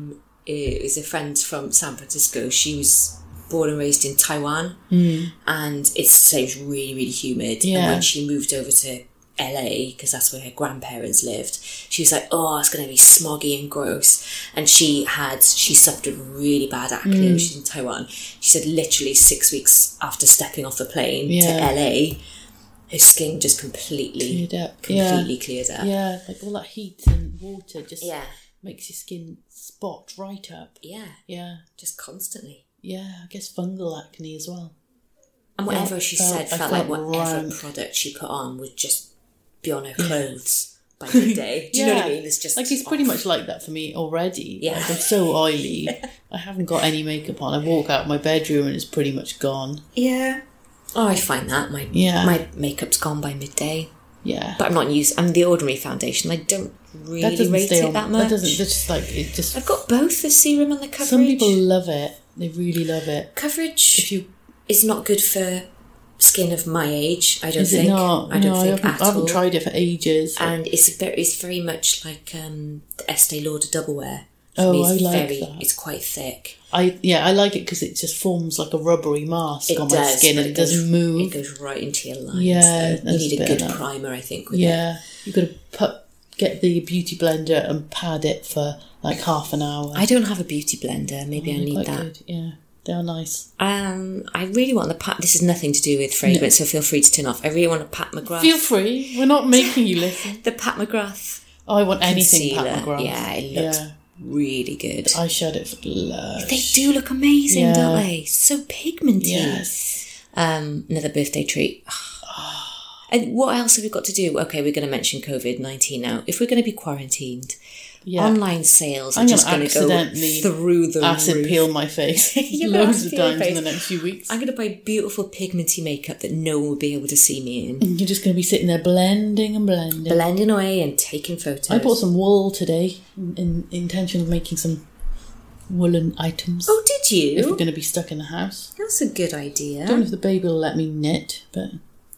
[SPEAKER 4] is a friend from San Francisco. She was born and raised in Taiwan, and it's really, really humid.
[SPEAKER 2] Yeah.
[SPEAKER 4] And when she moved over to LA, because that's where her grandparents lived, she was like, oh, it's going to be smoggy and gross. And she suffered really bad acne when she was in Taiwan. She said literally 6 weeks after stepping off the plane to LA, her skin just completely cleared up.
[SPEAKER 2] Yeah, like all that heat and water just makes your skin spot right up.
[SPEAKER 4] Yeah.
[SPEAKER 2] Yeah.
[SPEAKER 4] Just constantly.
[SPEAKER 2] Yeah, I guess fungal acne as well.
[SPEAKER 4] And whatever she said felt like whatever product she put on would just be on her clothes by midday. Do you know what I mean? It's just
[SPEAKER 2] like it's pretty much like that for me already.
[SPEAKER 4] Yeah.
[SPEAKER 2] Like, I'm so oily. I haven't got any makeup on. I walk out of my bedroom and it's pretty much gone.
[SPEAKER 4] Yeah. Oh, I find that my makeup's gone by midday.
[SPEAKER 2] Yeah.
[SPEAKER 4] But I'm the Ordinary foundation. I don't really rate it that much.
[SPEAKER 2] That doesn't. That's just like it. Just.
[SPEAKER 4] I've got both the serum and the coverage.
[SPEAKER 2] Some people love it. They really love it.
[SPEAKER 4] Coverage is not good for skin of my age. I don't think.
[SPEAKER 2] Not?
[SPEAKER 4] I don't think at all.
[SPEAKER 2] I haven't tried it for ages.
[SPEAKER 4] And it's very much like the Estee Lauder Double Wear.
[SPEAKER 2] I like that.
[SPEAKER 4] It's quite thick.
[SPEAKER 2] I like it because it just forms like a rubbery mask on my skin and it doesn't move.
[SPEAKER 4] It goes right into your lines.
[SPEAKER 2] Yeah,
[SPEAKER 4] you need a good primer, I think. With it.
[SPEAKER 2] You've got to get the beauty blender and pad it for like half an hour.
[SPEAKER 4] I don't have a beauty blender. Maybe I need that.
[SPEAKER 2] Good. Yeah, they're nice.
[SPEAKER 4] I really want the Pat. This has nothing to do with fragrance, so feel free to turn off. I really want a Pat McGrath.
[SPEAKER 2] Feel free. We're not making you listen.
[SPEAKER 4] The Pat McGrath.
[SPEAKER 2] Oh, I want anything
[SPEAKER 4] concealer.
[SPEAKER 2] Pat McGrath.
[SPEAKER 4] Yeah, it looks really good.
[SPEAKER 2] Eyeshadow for lush.
[SPEAKER 4] They do look amazing, don't they? So pigmented.
[SPEAKER 2] Yes.
[SPEAKER 4] Another birthday treat. And what else have we got to do? Okay, we're going to mention COVID-19 now. If we're going to be quarantined, online sales are just going to go through the
[SPEAKER 2] acid
[SPEAKER 4] roof.
[SPEAKER 2] Peel my face loads of times in the next few weeks.
[SPEAKER 4] I'm going to buy beautiful pigmenty makeup that no one will be able to see me in.
[SPEAKER 2] You're just going to be sitting there blending
[SPEAKER 4] away and taking photos.
[SPEAKER 2] I bought some wool today in intention of making some woolen items.
[SPEAKER 4] Oh, did you?
[SPEAKER 2] If we're going to be stuck in the house.
[SPEAKER 4] That's a good idea.
[SPEAKER 2] I don't know if the baby will let me knit, but...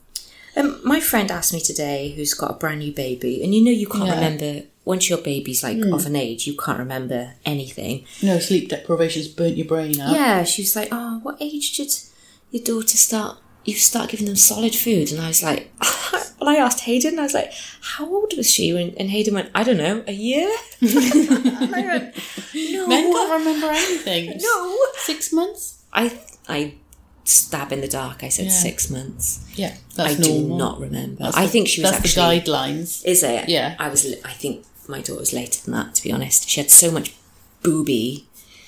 [SPEAKER 4] my friend asked me today, who's got a brand new baby, and you can't remember, once your baby's of an age, you can't remember anything.
[SPEAKER 2] No, sleep deprivation's burnt your brain out.
[SPEAKER 4] Yeah, she was like, oh, what age did your daughter start giving them solid food? And I was like, when I asked Hayden, I was like, how old was she? And Hayden went, I don't know, a year? And I went, no.
[SPEAKER 2] Men can't remember anything.
[SPEAKER 4] No.
[SPEAKER 2] 6 months?
[SPEAKER 4] I stab in the dark. I said 6 months.
[SPEAKER 2] Yeah, that's
[SPEAKER 4] normal.
[SPEAKER 2] do not
[SPEAKER 4] remember. I think she was
[SPEAKER 2] that's
[SPEAKER 4] actually...
[SPEAKER 2] the guidelines.
[SPEAKER 4] Is it?
[SPEAKER 2] Yeah.
[SPEAKER 4] I think my daughter was later than that, to be honest. She had so much booby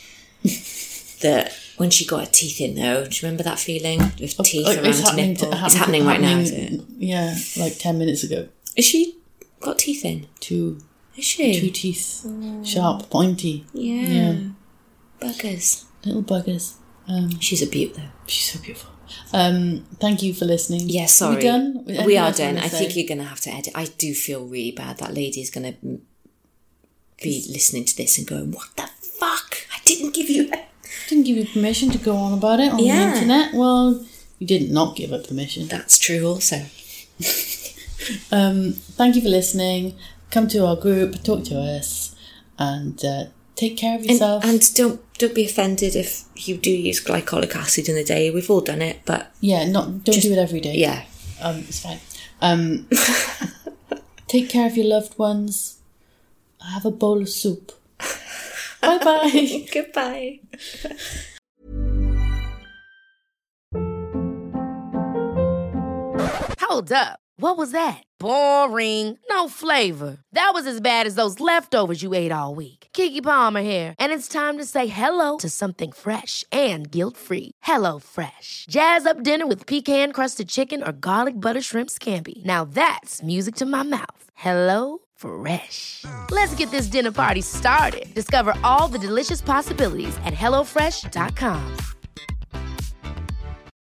[SPEAKER 4] that when she got her teeth in, though, do you remember that feeling? With teeth around her nipple? It's happening right now, is it?
[SPEAKER 2] Yeah, like 10 minutes ago.
[SPEAKER 4] Is she got teeth in?
[SPEAKER 2] 2.
[SPEAKER 4] Is she?
[SPEAKER 2] 2 teeth. Sharp, pointy.
[SPEAKER 4] Yeah. Buggers.
[SPEAKER 2] Little buggers.
[SPEAKER 4] She's a beaut, though.
[SPEAKER 2] She's so beautiful. Thank you for listening.
[SPEAKER 4] Yeah, sorry.
[SPEAKER 2] Are we done?
[SPEAKER 4] We are done. I think you're going to have to edit. I do feel really bad. That lady's going to be listening to this and going, what the fuck? I didn't give you
[SPEAKER 2] permission to go on about it on the internet. Well, you did not give her permission.
[SPEAKER 4] That's true also.
[SPEAKER 2] Thank you for listening. Come to our group, talk to us, and take care of yourself.
[SPEAKER 4] And don't be offended if you do use glycolic acid in the day. We've all done it, but
[SPEAKER 2] don't do it every day.
[SPEAKER 4] Yeah,
[SPEAKER 2] it's fine. Take care of your loved ones. Have a bowl of soup. Bye bye.
[SPEAKER 4] Goodbye.
[SPEAKER 1] Hold up. What was that? Boring. No flavor. That was as bad as those leftovers you ate all week. Keke Palmer here, and it's time to say hello to something fresh and guilt-free. Hello Fresh. Jazz up dinner with pecan-crusted chicken or garlic butter shrimp scampi. Now that's music to my mouth. Hello Fresh. Let's get this dinner party started. Discover all the delicious possibilities at HelloFresh.com.